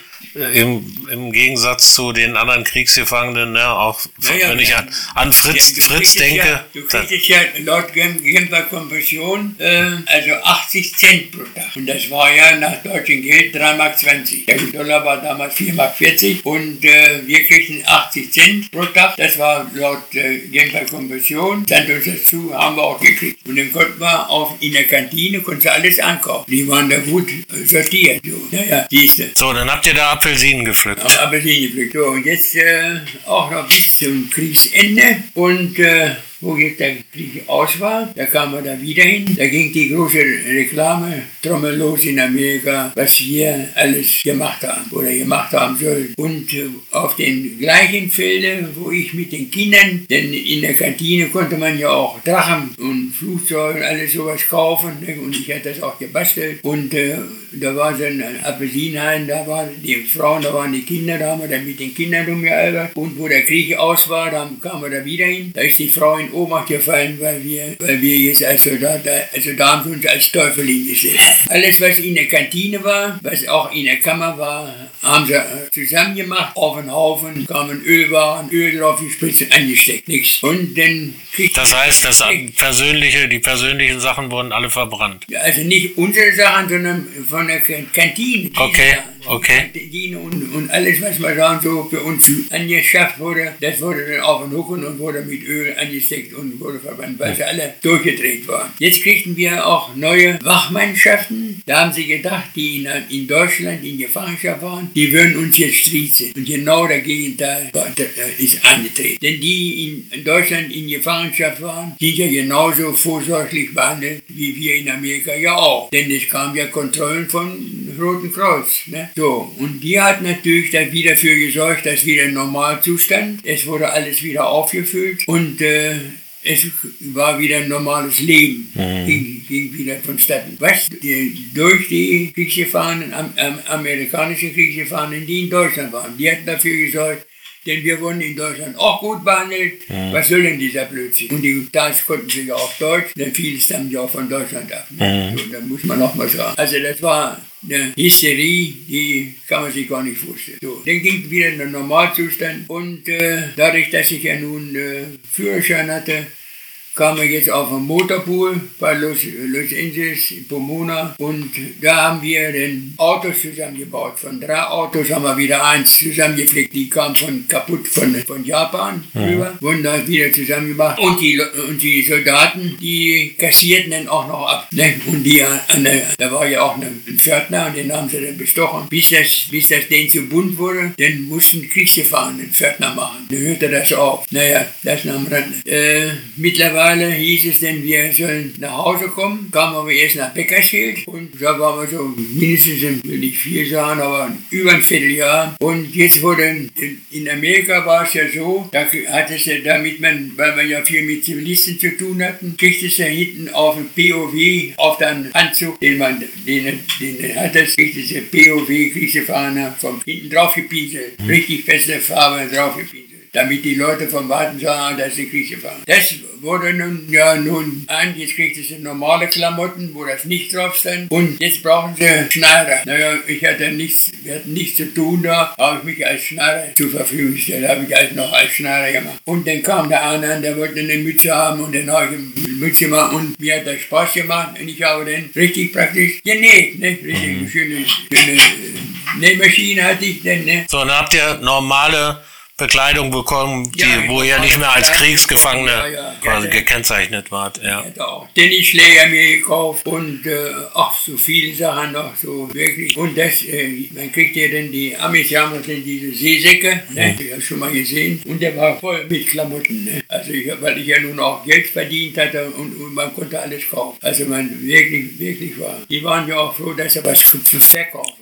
Speaker 1: Im, Im Gegensatz zu den anderen Kriegsgefangenen, ne, auch naja, wenn ich an, an Fritz, ja, Fritz denke.
Speaker 2: Ja, du kriegst ja laut Genfer Konvention äh, also achtzig Cent pro Tag. Und das war ja nach deutschem Geld drei Mark zwanzig. Der Dollar war damals vier Mark vierzig und äh, wir kriegten achtzig Cent pro Tag. Das war laut äh, Genfer Konvention. Dann uns dazu haben wir auch gekriegt. Und dann konnten wir auf, in der Kantine konnten alles ankaufen. Die waren da gut äh, sortiert. So. Naja, siehste.
Speaker 1: So, dann habt ihr da Apfelsinen gepflückt.
Speaker 2: Ja, Apfelsinen gepflückt. So, und jetzt äh, auch noch bis zum Kriegsende. Und äh, wo jetzt der Krieg aus war, da kamen wir da wieder hin. Da ging die große Reklame, Trommel los in Amerika, was wir alles gemacht haben oder gemacht haben sollen. Und äh, auf den gleichen Feldern, wo ich mit den Kindern, denn in der Kantine konnte man ja auch Drachen und Flugzeuge und alles sowas kaufen. Ne? Und ich hatte das auch gebastelt. Und äh, da war so ein Apfelsinenhain, da waren die Frauen, da waren die Kinder, da haben wir dann mit den Kindern rumgealbert. Und wo der Krieg aus war, dann kamen wir da wieder hin. Da ist die Frau in Ohnmacht gefallen, weil wir, weil wir jetzt als Soldat, also da haben sie uns als Teufel hingesetzt. Alles, was in der Kantine war, was auch in der Kammer war, haben sie zusammen gemacht, auf den Haufen, kamen Ölwaren, Öl drauf gespritzt und angesteckt, nichts. Und dann kriegt
Speaker 1: Das heißt, das persönliche, die persönlichen Sachen wurden alle verbrannt?
Speaker 2: Also nicht unsere Sachen, sondern von der Kantine.
Speaker 1: Okay, okay.
Speaker 2: Kantine und, und alles, was man da so für uns angeschafft wurde, das wurde dann auf den Hucken und wurde mit Öl angesteckt und wurde verbrannt, weil sie alle durchgedreht waren. Jetzt kriegten wir auch neue Wachmannschaften. Da haben sie gedacht, die in, in Deutschland in Gefangenschaft waren, die würden uns jetzt striezen. Und genau der Gegenteil ist eingetreten. Denn die in Deutschland in Gefangenschaft waren, sind ja genauso vorsorglich behandelt, wie wir in Amerika ja auch. Denn es kamen ja Kontrollen vom Roten Kreuz. Ne? So, und die hat natürlich dann wieder dafür gesorgt, dass wieder ein Normalzustand. Es wurde alles wieder aufgefüllt und äh, es war wieder ein normales Leben, mhm. ging, ging wieder vonstatten. Was die, durch die Kriegsgefangenen, am, am, amerikanischen Kriegsgefangenen, die in Deutschland waren, die hatten dafür gesorgt, denn wir wurden in Deutschland auch gut behandelt. Mhm. Was soll denn dieser Blödsinn? Und die Tanz konnten sich ja auch Deutsch, denn viele stammen ja auch von Deutschland ab. Ne? Mhm. So, da muss man noch mal sagen. Also das war eine Hysterie, die kann man sich gar nicht vorstellen. So, dann ging wieder in den Normalzustand und äh, dadurch, dass ich ja nun äh, Führerschein hatte, kam wir jetzt auf einen Motorpool bei Los, Los Angeles, in Pomona. Und da haben wir den Autos zusammengebaut. Von drei Autos haben wir wieder eins zusammengepflegt. Die kamen von kaputt von, von Japan rüber. Mhm. Wurden da wieder zusammengemacht. Und die, und die Soldaten, die kassierten dann auch noch ab. Ne? Und die, an der, da war ja auch ein Pförtner und den haben sie dann bestochen. Bis das, bis das denen zu bunt wurde, dann mussten Kriegsgefangene einen Pförtner machen. Dann hörte das auf. Naja, das am Rande. Äh, mittlerweile hieß es denn, wir sollen nach Hause kommen, kamen aber erst nach Beckersfield und da waren wir so mindestens, will nicht viel sagen, aber über ein Vierteljahr. Und jetzt wurde, in Amerika war es ja so, da hat es ja, damit man, weil wir ja viel mit Zivilisten zu tun hatten, kriegt es ja hinten auf dem P O W, auf den Anzug, den man, den, den hat es, kriegt es ja P O W, Kriegsgefangener, von hinten drauf gepinselt, richtig feste Farbe drauf gepinselt, damit die Leute vom Warten sagen, dass sie Kriegsgefangen. Das wurde nun, ja, nun an, jetzt kriegt es normale Klamotten, wo das nicht drauf stand. Und jetzt brauchen sie Schneider. Naja, ich hatte nichts, wir hatten nichts zu tun da, habe ich mich als Schneider zur Verfügung gestellt, habe ich halt noch als Schneider gemacht. Und dann kam der eine an, der wollte eine Mütze haben und dann habe ich eine Mütze gemacht und mir hat das Spaß gemacht und ich habe dann richtig praktisch genäht, ne? Richtig mhm. schöne, schöne Nähmaschine hatte ich dann, ne?
Speaker 1: So, dann habt ihr normale Bekleidung bekommen, die,
Speaker 2: ja,
Speaker 1: wo ihr nicht mehr als Kriegsgefangene
Speaker 2: ja, ja,
Speaker 1: quasi
Speaker 2: ja,
Speaker 1: gekennzeichnet wart. Ja.
Speaker 2: Ich hatte auch Tennisschläger mir gekauft und äh, ach, so viele Sachen noch, so wirklich. Und das, äh, man kriegt ja dann die Amis, haben das in diese Seesäcke, ne, mhm. ich habe schon mal gesehen, und der war voll mit Klamotten. Ne. Also ich, weil ich ja nun auch Geld verdient hatte und, und man konnte alles kaufen. Also man wirklich, wirklich war. Die waren ja auch froh, dass sie was verkaufen.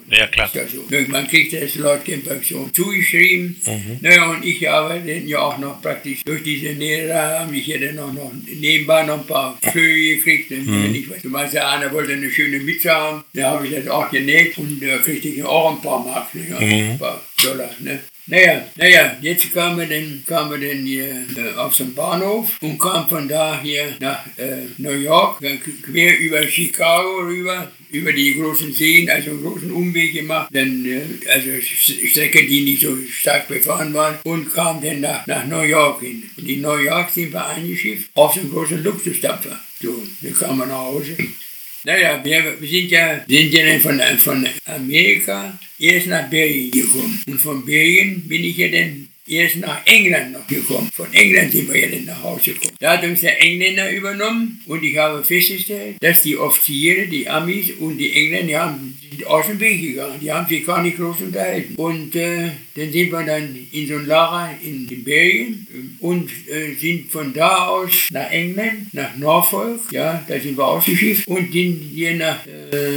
Speaker 1: Ja, klar.
Speaker 2: Ist ja so. Man kriegt das laut Genpension zugeschrieben. Mhm. Naja, und ich habe dann ja auch noch praktisch durch diese Näherei habe ich ja dann auch noch nebenbei noch ein paar Flöhe gekriegt. Und mhm. ich weiß, du meinst, der eine wollte eine schöne Mütze haben, da habe ich das auch genäht und da kriegte ich auch ein paar Mark, ne? Mhm. Ein paar Dollar, ne? Naja, naja, jetzt kamen wir dann, kamen wir dann hier äh, auf den Bahnhof und kamen von da hier nach äh, New York, dann quer über Chicago rüber, über die großen Seen, also einen großen Umweg gemacht, dann, äh, also Strecke, die nicht so stark befahren waren, und kamen dann nach, nach New York hin. Und in New York sind wir eingeschifft auf so einen großen Luxusdampfer. So, dann kamen wir nach Hause. Naja, wir, wir sind ja, sind ja dann von, von Amerika erst nach Belgien gekommen. Und von Belgien bin ich ja dann erst nach England noch gekommen. Von England sind wir ja dann nach Hause gekommen. Da hat uns der Engländer übernommen und ich habe festgestellt, dass die Offiziere, die Amis und die Engländer, die haben sind aus dem Weg gegangen. Die haben sich gar nicht groß unterhalten. Und äh, dann sind wir dann in so ein Lager in, in Belgien und äh, sind von da aus nach England, nach Norfolk, ja, da sind wir ausgeschifft und sind hier nach...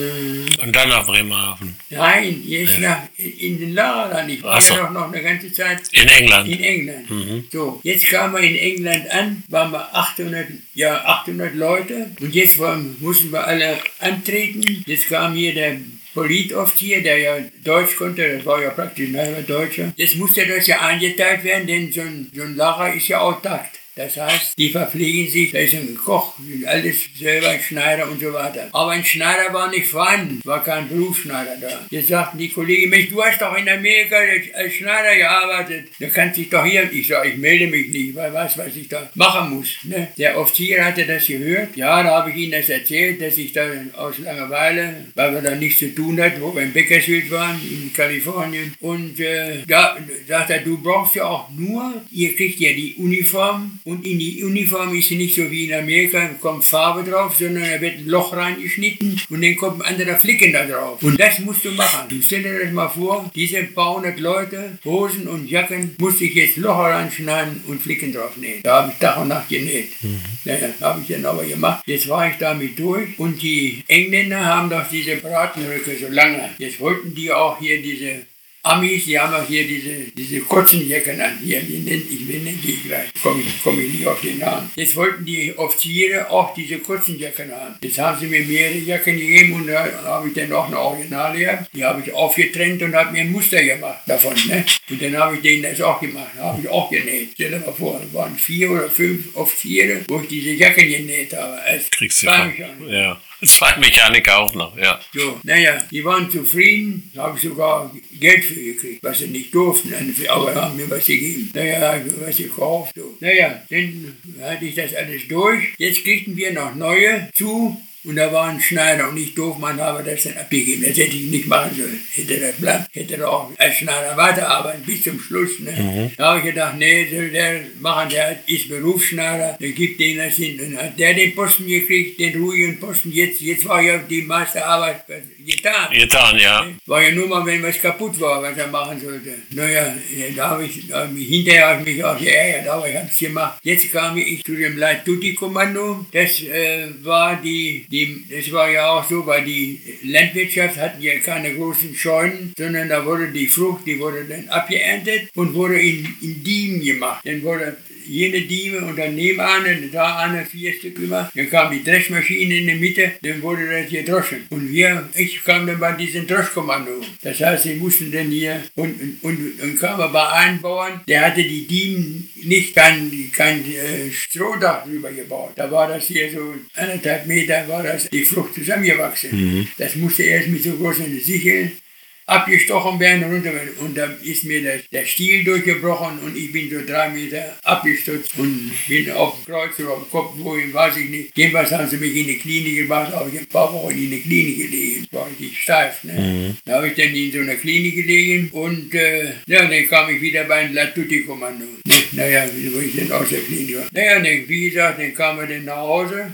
Speaker 2: Äh,
Speaker 1: und dann nach Bremerhaven?
Speaker 2: Nein, jetzt ja. nach, in, in den Lager dann. Ich war so. ja noch, noch eine ganze Zeit...
Speaker 1: In England?
Speaker 2: In England. Mhm. So, jetzt kamen wir in England an, waren wir achthundert, ja, achthundert Leute und jetzt waren, mussten wir alle antreten. Jetzt kam hier der Politoffizier, der ja Deutsch konnte, das war ja praktisch ein halber Deutscher. Jetzt musste das ja eingeteilt werden, denn so ein, so ein Lager ist ja autark. Das heißt, die verpflegen sich, da ist ein Koch, alles selber, ein Schneider und so weiter. Aber ein Schneider war nicht vorhanden, war kein Berufsschneider da. Jetzt sagten die Kollegen, Mensch, du hast doch in Amerika als Schneider gearbeitet, da kannst du dich doch hier... Ich sage, ich melde mich nicht, weil ich weiß, was ich da machen muss. Ne? Der Offizier hatte das gehört, ja, da habe ich ihm das erzählt, dass ich da aus Langeweile, weil wir da nichts zu tun hatten, wo wir in Bakersfield waren, in Kalifornien, und äh, da sagt er, du brauchst ja auch nur, ihr kriegt ja die Uniform, und in die Uniform ist sie nicht so wie in Amerika, da kommt Farbe drauf, sondern da wird ein Loch reingeschnitten und dann kommt ein anderer Flicken da drauf. Und das musst du machen. Du stell dir das mal vor, diese paar hundert Leute, Hosen und Jacken, musste ich jetzt Loch reinschneiden und Flicken drauf nähen. Da habe ich Tag und Nacht genäht. Mhm. Naja, habe ich dann aber gemacht. Jetzt war ich damit durch und die Engländer haben doch diese Bratenröcke so lange. Jetzt wollten die auch hier diese Amis, die haben auch hier diese, diese kurzen Jacken an. Hier, die nennt, ich nenne die gleich, komme ich, komm ich nicht auf den Namen. Jetzt wollten die Offiziere auch diese kurzen Jacken haben. Jetzt haben sie mir mehrere Jacken gegeben und da habe ich dann auch eine Originale gehabt. Die habe ich aufgetrennt und habe mir ein Muster gemacht davon. Ne? Und dann habe ich denen das auch gemacht, habe ich auch genäht. Stell dir mal vor, es waren vier oder fünf Offiziere, wo ich diese Jacken genäht habe. Als
Speaker 1: Kriegsmechaniker. Ja. Zwei Mechaniker auch noch, ja.
Speaker 2: So, naja, die waren zufrieden, da habe ich sogar Geld für gekriegt, was sie nicht durften, aber haben mir was gegeben. Naja, habe ich was gekauft. So. Naja, dann hatte ich das alles durch. Jetzt kriegten wir noch neue zu. Und da war ein Schneider und ich doof, man habe das dann abgegeben. Das hätte ich nicht machen sollen. Hätte das Blatt, hätte er auch als Schneider weiterarbeiten bis zum Schluss. Ne? Mhm. Da habe ich gedacht, nee, soll der machen, der ist Berufsschneider, dann gibt den das hin. Dann hat der den Posten gekriegt, den ruhigen Posten. Jetzt, jetzt war ja die meiste Arbeit getan.
Speaker 1: Getan, ja.
Speaker 2: War ja nur mal, wenn was kaputt war, was er machen sollte. Naja, da habe ich, da hab ich hinterher habe ich mich auch geärgert, aber ich habe es gemacht. Jetzt kam ich zu dem Leittutti-Kommando. Das äh, war die, die Das war ja auch so, weil die Landwirtschaft hatten ja keine großen Scheunen, sondern da wurde die Frucht, die wurde dann abgeerntet und wurde in, in Diemen gemacht. Dann wurde jene Diebe und dann nebenan, da eine, vier Stück gemacht. Dann kam die Dreschmaschine in der Mitte, dann wurde das gedroschen. Und wir, ich kam dann bei diesem Droschkommando. Das heißt, sie mussten dann hier, und, und, und, und kam aber bei einem Bauern, der hatte die Dieben nicht kein, kein äh, Strohdach drüber gebaut. Da war das hier so anderthalb Meter, war das die Frucht zusammengewachsen. Mhm. Das musste erst mit so großen Sicheln abgestochen werden runter, und da ist mir der, der Stiel durchgebrochen und ich bin so drei Meter abgestürzt und bin auf dem Kreuz oder auf dem Kopf, wohin, weiß ich nicht. Jedenfalls haben sie mich in die Klinik gebracht, habe ich ein paar Wochen in die Klinik gelegen, war richtig steif. Ne? Mhm. Da habe ich dann in so einer Klinik gelegen und äh, ja, dann kam ich wieder beim Leittutti-Kommando. Ne? Naja, wo ich dann aus der Klinik war. Naja, dann, wie gesagt, dann kamen wir dann nach Hause.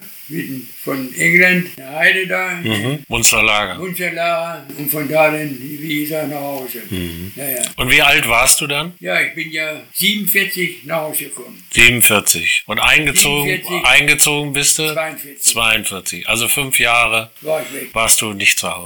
Speaker 2: Von England, eine Heide da,
Speaker 1: mhm. Munsterlager.
Speaker 2: Munsterlager, und von da dann, wie gesagt, nach Hause. Mhm. Naja.
Speaker 1: Und wie alt warst du dann?
Speaker 2: Ja, ich bin ja siebenundvierzig nach Hause gekommen.
Speaker 1: siebenundvierzig. Und eingezogen, siebenundvierzig, eingezogen bist du?
Speaker 2: zweiundvierzig.
Speaker 1: zweiundvierzig. Also fünf Jahre
Speaker 2: war ich weg.
Speaker 1: Warst du nicht zu Hause.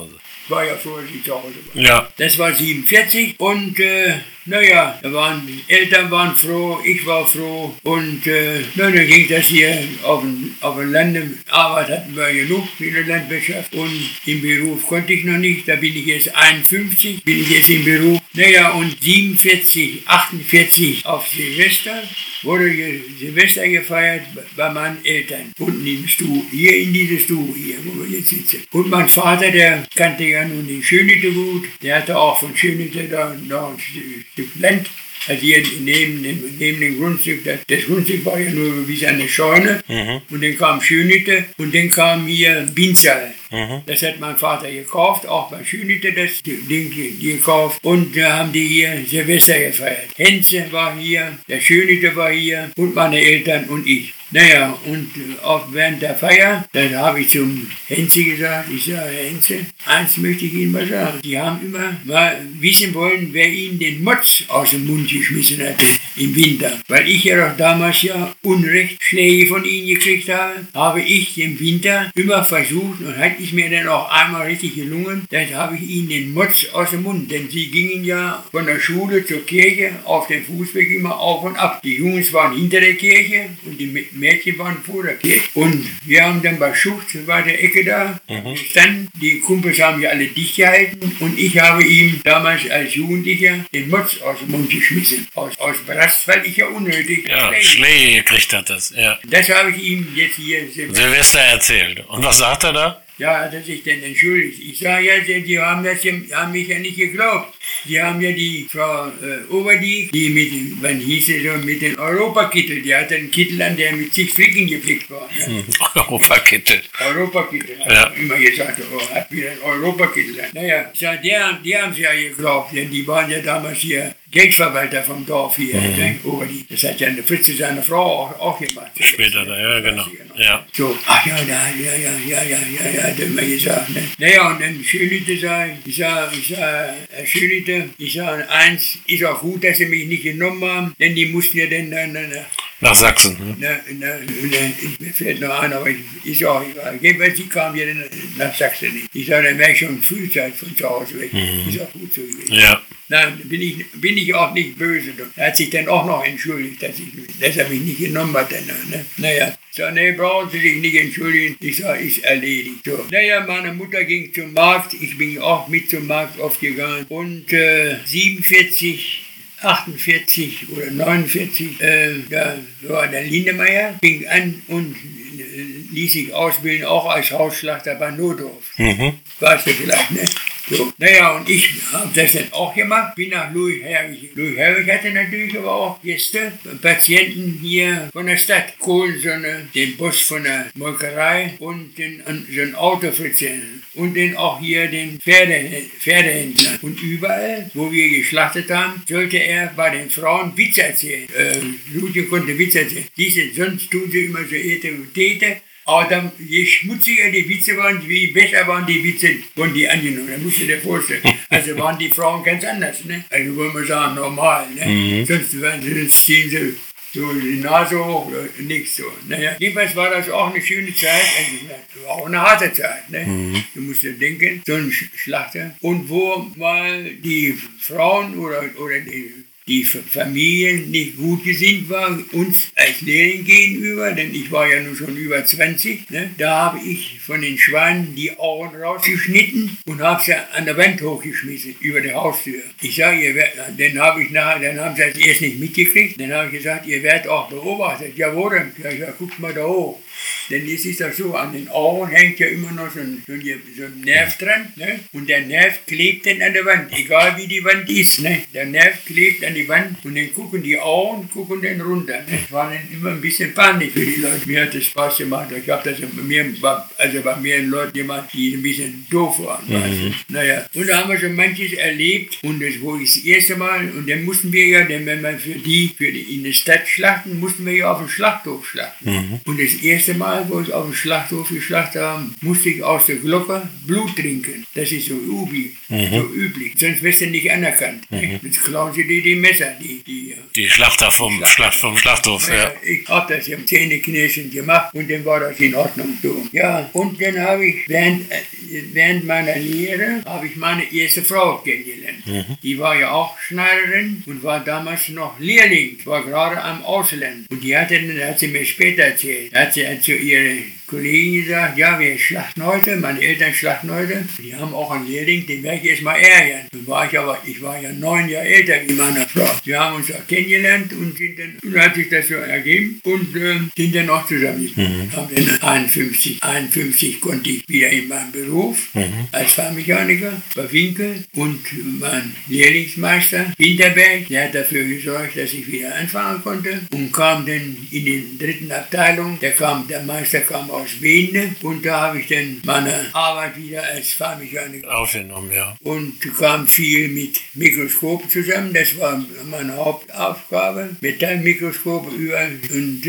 Speaker 2: war ja vorher, als ich zu Hause war.
Speaker 1: Ja.
Speaker 2: Das war siebenundvierzig und äh, naja, da waren, die Eltern waren froh, ich war froh und äh, na, dann ging das hier auf dem, auf dem Lande. Arbeit hatten wir genug in der Landwirtschaft und im Beruf konnte ich noch nicht. Da bin ich jetzt einundfünfzig, bin ich jetzt im Beruf. Naja, und siebenundvierzig, achtundvierzig auf Silvester wurde Silvester gefeiert bei meinen Eltern. Unten im Stuhl, hier in diese Stuhl, hier, wo wir jetzt sitzen. Und mein Vater, der kannte ja nun den Schönite gut. Der hatte auch von Schönite da noch ein Stück Land. Also hier neben dem, neben dem Grundstück, das, das Grundstück war ja nur wie eine Scheune. Mhm. Und dann kam Schönite und dann kam hier Binzal. Mhm. Das hat mein Vater gekauft, auch bei Schönite das Ding gekauft. Und da haben die hier Silvester gefeiert. Henze war hier, der Schönite war hier und meine Eltern und ich. Naja, und auch während der Feier, dann habe ich zum Henze gesagt, ich sage, Herr Henze, eins möchte ich Ihnen mal sagen. Die haben immer mal wissen wollen, wer Ihnen den Motz aus dem Mund geschmissen hatte im Winter. Weil ich ja doch damals ja Unrecht Schläge von Ihnen gekriegt habe, habe ich im Winter immer versucht und hat es mir dann auch einmal richtig gelungen, dann habe ich Ihnen den Motz aus dem Mund, denn Sie gingen ja von der Schule zur Kirche auf den Fußweg immer auf und ab. Die Jungs waren hinter der Kirche und die Mädchen waren vor der Kirche. Und wir haben dann bei Schucht, war der Ecke da, mhm. gestanden. Die Kumpels haben ja alle dicht gehalten und ich habe ihm damals als Jugendlicher den Motz aus dem Mund geschmissen. Aus, aus Brast, weil ich ja unnötig
Speaker 1: ja, Schläge gekriegt hat das, ja.
Speaker 2: Das habe ich ihm jetzt hier
Speaker 1: Silvester. Silvester erzählt. Und was sagt er da?
Speaker 2: Ja, hat er sich denn entschuldigt. Ich sage ja, die haben, das, die haben mich ja nicht geglaubt. Die haben ja die Frau äh, Oberdiek, die mit, wann hieß es so, mit dem Europakittel, die hatte einen Kittel an, der mit zig Flicken geflickt war. Ja.
Speaker 1: Hm, Europakittel.
Speaker 2: Europakittel, hat
Speaker 1: ja.
Speaker 2: er immer gesagt, oh, hat wieder einen Europakittel an. Naja, ich sage, die, die haben es ja geglaubt, denn die waren ja damals hier Geldverwalter vom Dorf hier, mhm. ne? Oberdiek. Das hat ja eine Fritze, seine Frau, auch, auch gemacht.
Speaker 1: Später, da, ja, genau. Ja.
Speaker 2: So, ach ja, da, ja, ja, ja, ja, ja, ja, hat er immer gesagt. Ne? Naja, und dann Schönite sage ich, sage, ich sage, Herr Schönite, ich sage, eins, ist auch gut, dass sie mich nicht genommen haben, denn die mussten ja dann, dann, dann
Speaker 1: nach Sachsen. Ne?
Speaker 2: Na, na, na, mir fällt noch ein, aber ist auch egal. Jedenfalls, die kamen ja dann nach Sachsen nicht. Ich sage, dann wäre ich schon Frühzeit von zu Hause weg. Mhm. Ist auch gut so gewesen.
Speaker 1: Ja.
Speaker 2: Nein, bin ich, bin ich auch nicht böse. Er hat sich dann auch noch entschuldigt, dass, ich, dass er mich nicht genommen hat. Ne? Naja, ich sage, nee, brauchen Sie sich nicht entschuldigen. Ich sage, ist erledigt. So. Naja, meine Mutter ging zum Markt. Ich bin auch mit zum Markt oft gegangen. Und äh, siebenundvierzig, achtundvierzig oder neunundvierzig, äh, da war der Lindemeyer, fing an und äh, ließ sich ausbilden, auch als Hausschlachter bei Nordorf. Mhm. Weißt du vielleicht, ne? So. Naja, und ich habe das dann auch gemacht, bin nach Louis Herwig. Louis Herwig hatte natürlich aber auch Gäste, Patienten hier von der Stadt. Kohlsonne, den Boss von der Molkerei und den, so ein Autofritze. Und dann auch hier den Pferde, Pferdehändler. Und überall, wo wir geschlachtet haben, sollte er bei den Frauen Witze erzählen. Äh, Ludwig konnte Witze erzählen. Diese, sonst tun sie immer so Etepetete. Aber dann, je schmutziger die Witze waren, wie besser waren die Witze, wurden die angenommen. Da musst du dir vorstellen. Also waren die Frauen ganz anders, ne? Also wollen wir sagen, normal, ne? Mhm. Sonst, sonst ziehen sie so die Nase hoch oder nichts so. Naja, jedenfalls war das auch eine schöne Zeit, also war auch eine harte Zeit, ne? Mhm. Du musst dir denken, so ein Schlachter. Und wo mal die Frauen oder, oder die die Familien nicht gut gesinnt waren, uns als Lehrling gegenüber, denn ich war ja nun schon über zwanzig, ne? Da habe ich von den Schweinen die Ohren rausgeschnitten und habe sie an der Wand hochgeschmissen, über die Haustür. Ich sage, ihr werdet, dann habe ich nachher, dann haben sie das erst nicht mitgekriegt, dann habe ich gesagt, ihr werdet auch beobachtet. Jawohl, ja, ja, guckt mal da hoch. Denn es ist doch so, an den Ohren hängt ja immer noch so ein, so ein, so ein Nerv dran, ne? Und der Nerv klebt dann an der Wand, egal wie die Wand ist, ne? Der Nerv klebt an die Wand und dann gucken die Ohren, gucken dann runter. Ne? Das war dann immer ein bisschen Panik für die Leute. Mir hat das Spaß gemacht. Ich habe das bei mir, also bei mir Leuten gemacht, die ein bisschen doof waren. Mhm. Weißt du? Naja, und da haben wir schon manches erlebt und das wo ich das erste Mal, und dann mussten wir ja, denn wenn wir für die, für die in der Stadt schlachten, mussten wir ja auf dem Schlachthof schlachten. Mhm. Und das erste Mal Zeit, wo ich auf dem Schlachthof geschlachtet habe, musste ich aus der Glocke Blut trinken. Das ist so, üblich, mhm. so üblich. Sonst wirst du nicht anerkannt. Mhm. Sonst klauen sie dir die Messer. Die, die,
Speaker 1: die Schlachter vom, Schlachter. Schlacht, vom Schlachthof. Ja, ja.
Speaker 2: Ich habe das im Zähneknirschen gemacht und dann war das in Ordnung. So. Ja, und dann habe ich während, während meiner Lehre habe ich meine erste Frau kennengelernt. Mhm. Die war ja auch Schneiderin und war damals noch Lehrling. War gerade am Ausland. Und die hatte, das hat sie mir später erzählt, da hat sie zu ihrer Kollegin gesagt, ja, wir schlachten heute, meine Eltern schlachten heute. Die haben auch einen Lehrling, den werde ich erstmal ärgern. Dann war ich aber, ich war ja neun Jahre älter wie meine Frau. Wir haben uns auch kennengelernt und sind dann, und dann hat sich das so ergeben und äh, sind dann auch zusammen. Mhm. Haben dann einundfünfzig, einundfünfzig konnte ich wieder in meinem Beruf mhm. als Fahrmechaniker bei Winkel und mein Lehrlingsmeister Winterberg, der hat dafür gesorgt, dass ich wieder anfangen konnte und kam dann in die dritten Abteilung. Der kam, der Meister kam aus Wende und da habe ich dann meine Arbeit wieder als Fahrmechaniker
Speaker 1: aufgenommen, ja.
Speaker 2: Und kam viel mit Mikroskopen zusammen, das war meine Hauptaufgabe, Metallmikroskope überall und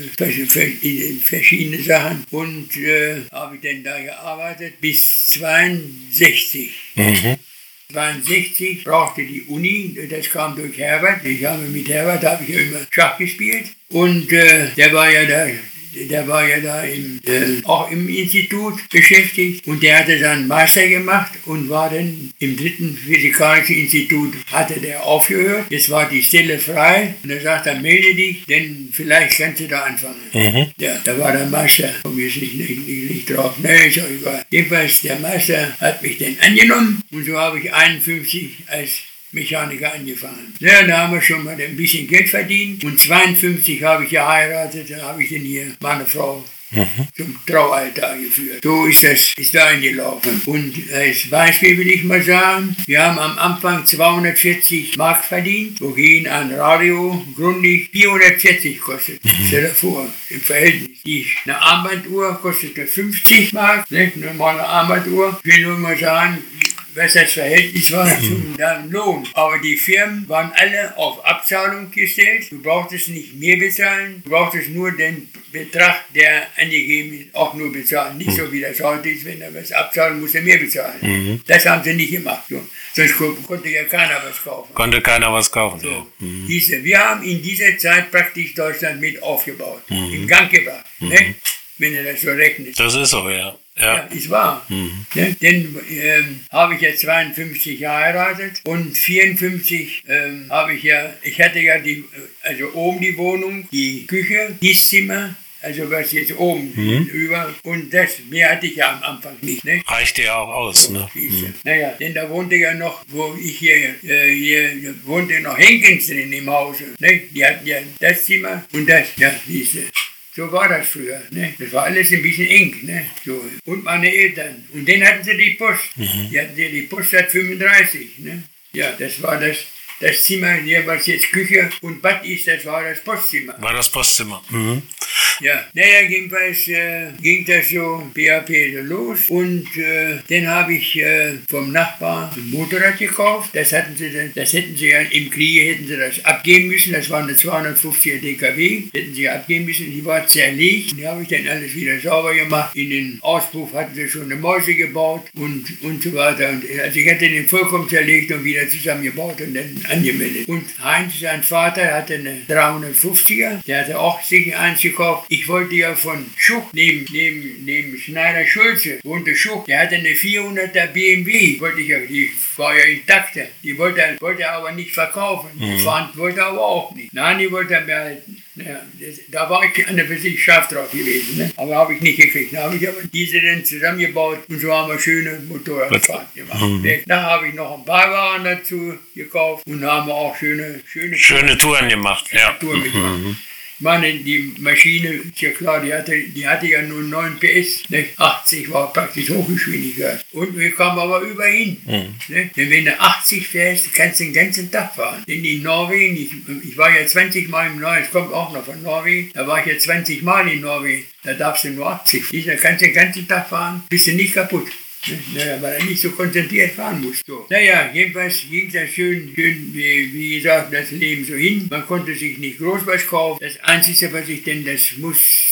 Speaker 2: äh, verschiedene Sachen und äh, habe ich dann da gearbeitet bis zweiundsechzig. Mhm. zweiundsechzig brauchte die Uni, das kam durch Herbert, ich habe mit Herbert habe ich ja immer Schach gespielt und äh, der war ja da Der war ja da im, äh, auch im Institut beschäftigt und der hatte dann Master gemacht und war dann im dritten Physikalischen Institut, hatte der aufgehört. Jetzt war die Stelle frei und er sagt, dann melde dich, denn vielleicht kannst du da anfangen. Mhm. Ja, da war der Meister, komm jetzt nicht, nicht, nicht, nicht drauf, ne, ist auch egal. Jedenfalls, der Meister hat mich dann angenommen und so habe ich einundfünfzig als Mechaniker angefangen. Ja, da haben wir schon mal ein bisschen Geld verdient und zweiundfünfzig habe ich geheiratet, da habe ich dann hier meine Frau mhm. zum Traualtar geführt. So ist das, ist da eingelaufen. Und als Beispiel will ich mal sagen, wir haben am Anfang zweihundertvierzig Mark verdient, wogegen ein Radio Grundig vierhundertvierzig kostet. Mhm. Stell dir vor, im Verhältnis. Die, eine Armbanduhr kostete fünfzig Mark, ne, eine normale Armbanduhr. Ich will nur mal sagen, was das Verhältnis war zum Lohn. Aber die Firmen waren alle auf Abzahlung gestellt. Du brauchtest nicht mehr bezahlen, du brauchtest nur den Betrag, der angegeben ist, auch nur bezahlen. Nicht so wie das heute ist, wenn er was abzahlen muss, er mehr bezahlen. Mhm. Das haben sie nicht gemacht. So. Sonst konnte ja keiner was kaufen.
Speaker 1: Konnte keiner was kaufen.
Speaker 2: So.
Speaker 1: Ja. Mhm.
Speaker 2: Diese, wir haben in dieser Zeit praktisch Deutschland mit aufgebaut, mhm. in Gang gebracht. Mhm. Ne? Wenn ihr das so rechnet.
Speaker 1: Das ist so, ja.
Speaker 2: Ja, ja ist wahr. Mhm. Ne? Dann ähm, habe ich ja zweiundfünfzig geheiratet und vierundfünfzig ähm, habe ich ja, ich hatte ja die, also oben die Wohnung, die Küche, das Zimmer, also was jetzt oben mhm. über und das, mehr hatte ich ja am Anfang nicht. Ne?
Speaker 1: Reichte ja auch aus, so, ne?
Speaker 2: Mhm. Naja, denn da wohnte ja noch, wo ich hier, äh, hier wohnte noch Henkens drin im Hause. Ne? Die hatten ja das Zimmer und das, ja, siehste. So war das früher, ne? Das war alles ein bisschen eng, ne? So. Und meine Eltern. Und dann hatten sie die Post. Mhm. Die hatten ja die Post seit fünfunddreißig, ne? Ja, das war das, das Zimmer, hier was jetzt Küche und Bad ist, das war das Postzimmer.
Speaker 1: War das Postzimmer. Mhm.
Speaker 2: Ja, naja, jedenfalls äh, ging das so P A P so los und äh, dann habe ich äh, vom Nachbarn ein Motorrad gekauft. Das hatten sie dann, das hätten sie ja im Kriege hätten sie das abgeben müssen. Das war eine zweihundertfünfziger D K W, hätten sie abgeben müssen. Die war zerlegt und die habe ich dann alles wieder sauber gemacht. In den Auspuff hatten sie schon eine Mäuse gebaut und und so weiter. Und, also ich hatte den vollkommen zerlegt und wieder zusammengebaut und dann angemeldet. Und Heinz, sein Vater, hatte eine dreihundertfünfziger. Der hatte auch sich eins gekauft. Ich wollte ja von Schuch, neben, neben, neben Schneider Schulze, wohnte Schuch, der hatte eine vierhunderter B M W, wollte ich ja, die war ja intakte, die wollte er, wollte er aber nicht verkaufen, mhm. fahren wollte er aber auch nicht. Nein, die wollte er behalten. Ja, das, da war ich an der für sich scharf drauf gewesen, ne? Aber habe ich nicht gekriegt. Da habe ich aber diese dann zusammengebaut und so haben wir schöne Motorradfahrten gemacht. Mhm. Da habe ich noch ein paar Waren dazu gekauft und haben wir auch schöne, schöne,
Speaker 1: schöne Touren gemacht. Ja.
Speaker 2: Touren mitgemacht. Mhm. Ich meine, die Maschine, ist ja klar, die hatte, die hatte ja nur neun P S, ne? achtzig war praktisch Hochgeschwindigkeit. Und wir kamen aber über hin. Mhm. Ne? Denn wenn du achtzig fährst, kannst du den ganzen Tag fahren. Denn in Norwegen, ich, ich war ja zwanzig Mal in Norwegen, es kommt auch noch von Norwegen, da war ich ja zwanzig Mal in Norwegen, da darfst du nur achtzig. Da kannst du den ganzen Tag fahren, bist du nicht kaputt. Naja, weil er nicht so konzentriert fahren muss. So. Naja, jedenfalls ging das schön, schön wie, wie gesagt, das Leben so hin. Man konnte sich nicht groß was kaufen. Das Einzige, was ich denn, das muss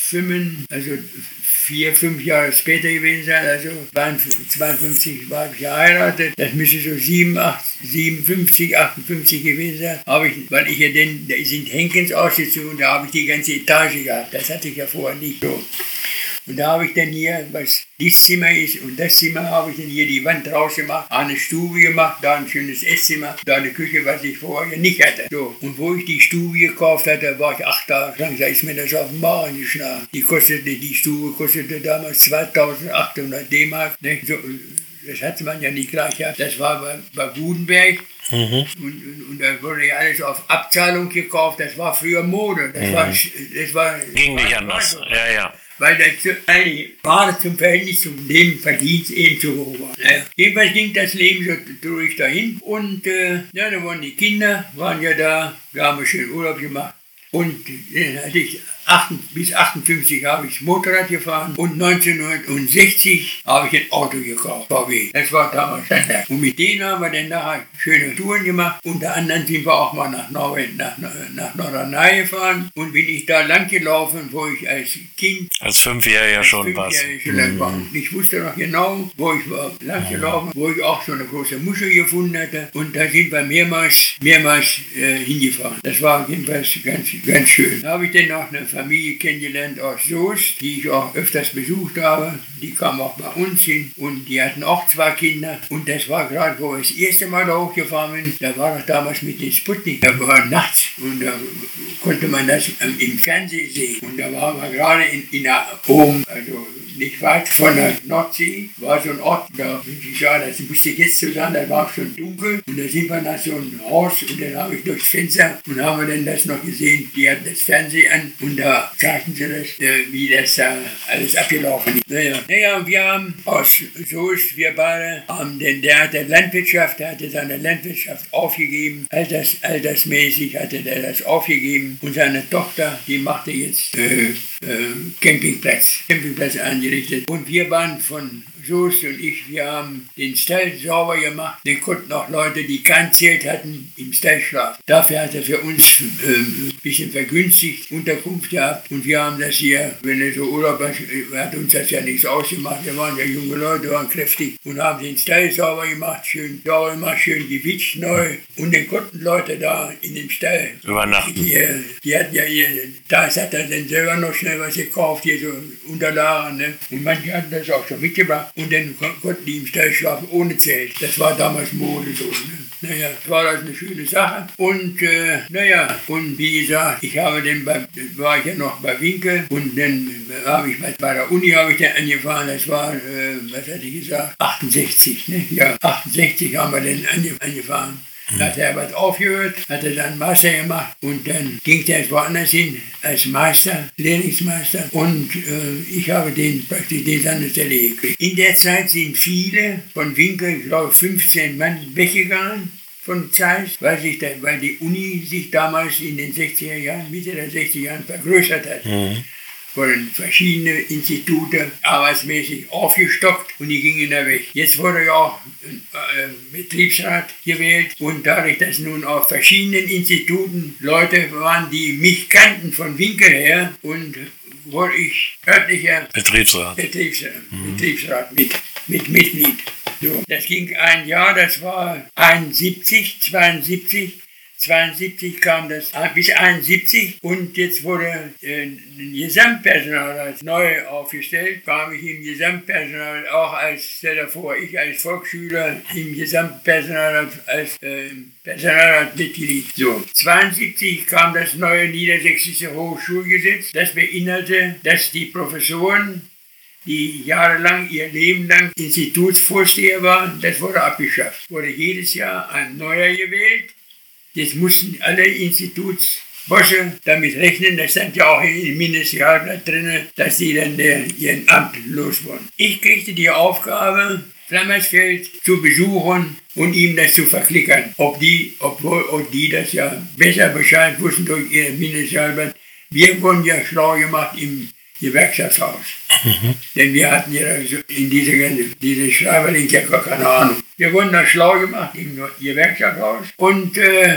Speaker 2: fünf, also vier, fünf Jahre später gewesen sein, also zweiundfünfzig war ich geheiratet, das müsste so siebenundfünfzig, achtundfünfzig gewesen sein, habe ich, weil ich ja denn, da sind Henkens ausgezogen, da habe ich die ganze Etage gehabt, das hatte ich ja vorher nicht so. Und da habe ich dann hier, was das Zimmer ist und das Zimmer, habe ich dann hier die Wand draus gemacht, eine Stube gemacht, da ein schönes Esszimmer, da eine Küche, was ich vorher nicht hatte. So. Und wo ich die Stube gekauft hatte, war ich acht Tage lang, da ist mir das auf den Magen geschlagen. Die kostete, die Stube kostete damals zweitausendachthundert D-Mark. Ne? So, das hatte man ja nicht gleich gehabt. Das war bei, bei Gudenberg. Mhm. Und, und, und da wurde ja alles auf Abzahlung gekauft. Das war früher Mode. Das, mhm. war, das war...
Speaker 1: Ging nicht anders. Ja, ja.
Speaker 2: Weil das eine Ware zum Verhältnis zum Nebenverdienst eben zu hoch war. Naja. Jedenfalls ging das Leben so durch dahin und äh, ja, da waren die Kinder, waren ja da, da haben wir schön Urlaub gemacht und dann hatte ich bis achtundfünfzig habe ich Motorrad gefahren und neunzehnhundertsechzig habe ich ein Auto gekauft, V W. Das war damals Standard. Und mit denen haben wir dann nachher schöne Touren gemacht. Unter anderem sind wir auch mal nach, Norwegen, nach, nach Norderney gefahren und bin ich da lang gelaufen, wo ich als Kind...
Speaker 1: Als Fünfjähriger schon war.
Speaker 2: Mhm. war. Ich wusste noch genau, wo ich war lang gelaufen, wo ich auch so eine große Muschel gefunden hatte und da sind wir mehrmals, mehrmals äh, hingefahren. Das war jedenfalls ganz, ganz schön. Da habe ich dann noch eine Familie kennengelernt aus Soest, die ich auch öfters besucht habe. Die kam auch bei uns hin und die hatten auch zwei Kinder. Und das war gerade, wo ich das erste Mal da hochgefahren bin, da war das damals mit den Sputnik. Da war nachts und da konnte man das im Fernsehen sehen. Und da waren wir gerade in, in der oben, also nicht weit von der Nordsee, war so ein Ort, da bin ich ja, das musste jetzt so sein, da war schon dunkel und da sind wir nach so einem Haus und dann habe ich durchs Fenster und haben wir dann das noch gesehen, die hatten das Fernsehen an und da zeigten sie das, äh, wie das da alles abgelaufen ist. Naja, naja, wir haben aus Soest, wir beide, haben denn, der hatte Landwirtschaft, der hatte seine Landwirtschaft aufgegeben, alters, altersmäßig hatte der das aufgegeben und seine Tochter, die machte jetzt äh, äh, Campingplatz, Campingplatz angerichtet. Und wir waren von Soest und ich, wir haben den Stall sauber gemacht. Den konnten auch Leute, die kein Zelt hatten, im Stall schlafen. Dafür hat er für uns äh, ein bisschen vergünstigt Unterkunft gehabt. Und wir haben das hier, wenn er so Urlaub hat, hat uns das ja nichts ausgemacht. Wir waren ja junge Leute, waren kräftig und haben den Stall sauber gemacht, schön sauber gemacht, schön gewitscht neu. Und dann konnten Leute da in dem Stall
Speaker 1: übernachten.
Speaker 2: Die, die hatten ja hier, da hat er dann selber noch schnell was gekauft, hier so Unterlagen. Ne? Und manche hatten das auch schon mitgebracht. Und dann konnten die im Stall schlafen ohne Zelt. Das war damals Mode so. Ne? Naja, das war das eine schöne Sache. Und äh, naja, und wie gesagt, ich habe dann bei, war ich ja noch bei Winkel und dann habe ich bei der Uni habe ich dann angefahren, das war, äh, was hatte ich gesagt, achtundsechzig, ne? Ja, achtundsechzig haben wir dann ange, angefahren. Da hat Herbert aufgehört, hat er dann Master gemacht und dann ging er woanders hin als Meister, Lehrlingsmeister und äh, ich habe den praktisch den seine Stelle gekriegt. In der Zeit sind viele von Winkel, ich glaube fünfzehn Mann, weggegangen von Zeiss, weil, sich da, weil die Uni sich damals in den sechziger Jahren, Mitte der sechziger Jahren vergrößert hat. Mhm. Wurden verschiedene Institute arbeitsmäßig aufgestockt und die gingen da weg. Jetzt wurde ja auch ein äh, Betriebsrat gewählt und dadurch, dass nun auf verschiedenen Instituten Leute waren, die mich kannten von Winkel her und wurde ich örtlicher
Speaker 1: Betriebsrat,
Speaker 2: Betriebsrat, mhm. Betriebsrat mit, mit Mitglied. So, das ging ein Jahr, das war einundsiebzig, zweiundsiebzig. zweiundsiebzig kam das bis einundsiebzig und jetzt wurde äh, ein Gesamtpersonal als neu aufgestellt, kam ich im Gesamtpersonal auch als, stell dir vor, ich als Volksschüler im Gesamtpersonal als äh, Personalratmitglied. So, zweiundsiebzig kam das neue Niedersächsische Hochschulgesetz, das beinhaltete, dass die Professoren, die jahrelang, ihr Leben lang Institutsvorsteher waren, das wurde abgeschafft. Wurde jedes Jahr ein neuer gewählt. Jetzt mussten alle Institutsbosse damit rechnen, das stand ja auch im Ministerialblatt drin, dass sie dann der, ihren Amt los wurden. Ich kriegte die Aufgabe, Flammersfeld zu besuchen und ihm das zu verklickern. Ob die, obwohl ob die das ja besser Bescheid wussten durch ihr Ministerialblatt. Wir wurden ja schlau gemacht im Gewerkschaftshaus. Mhm. Denn wir hatten ja in diese, diese Schreiberling ja gar keine Ahnung. Wir wurden da schlau gemacht im Gewerkschaftshaus und äh,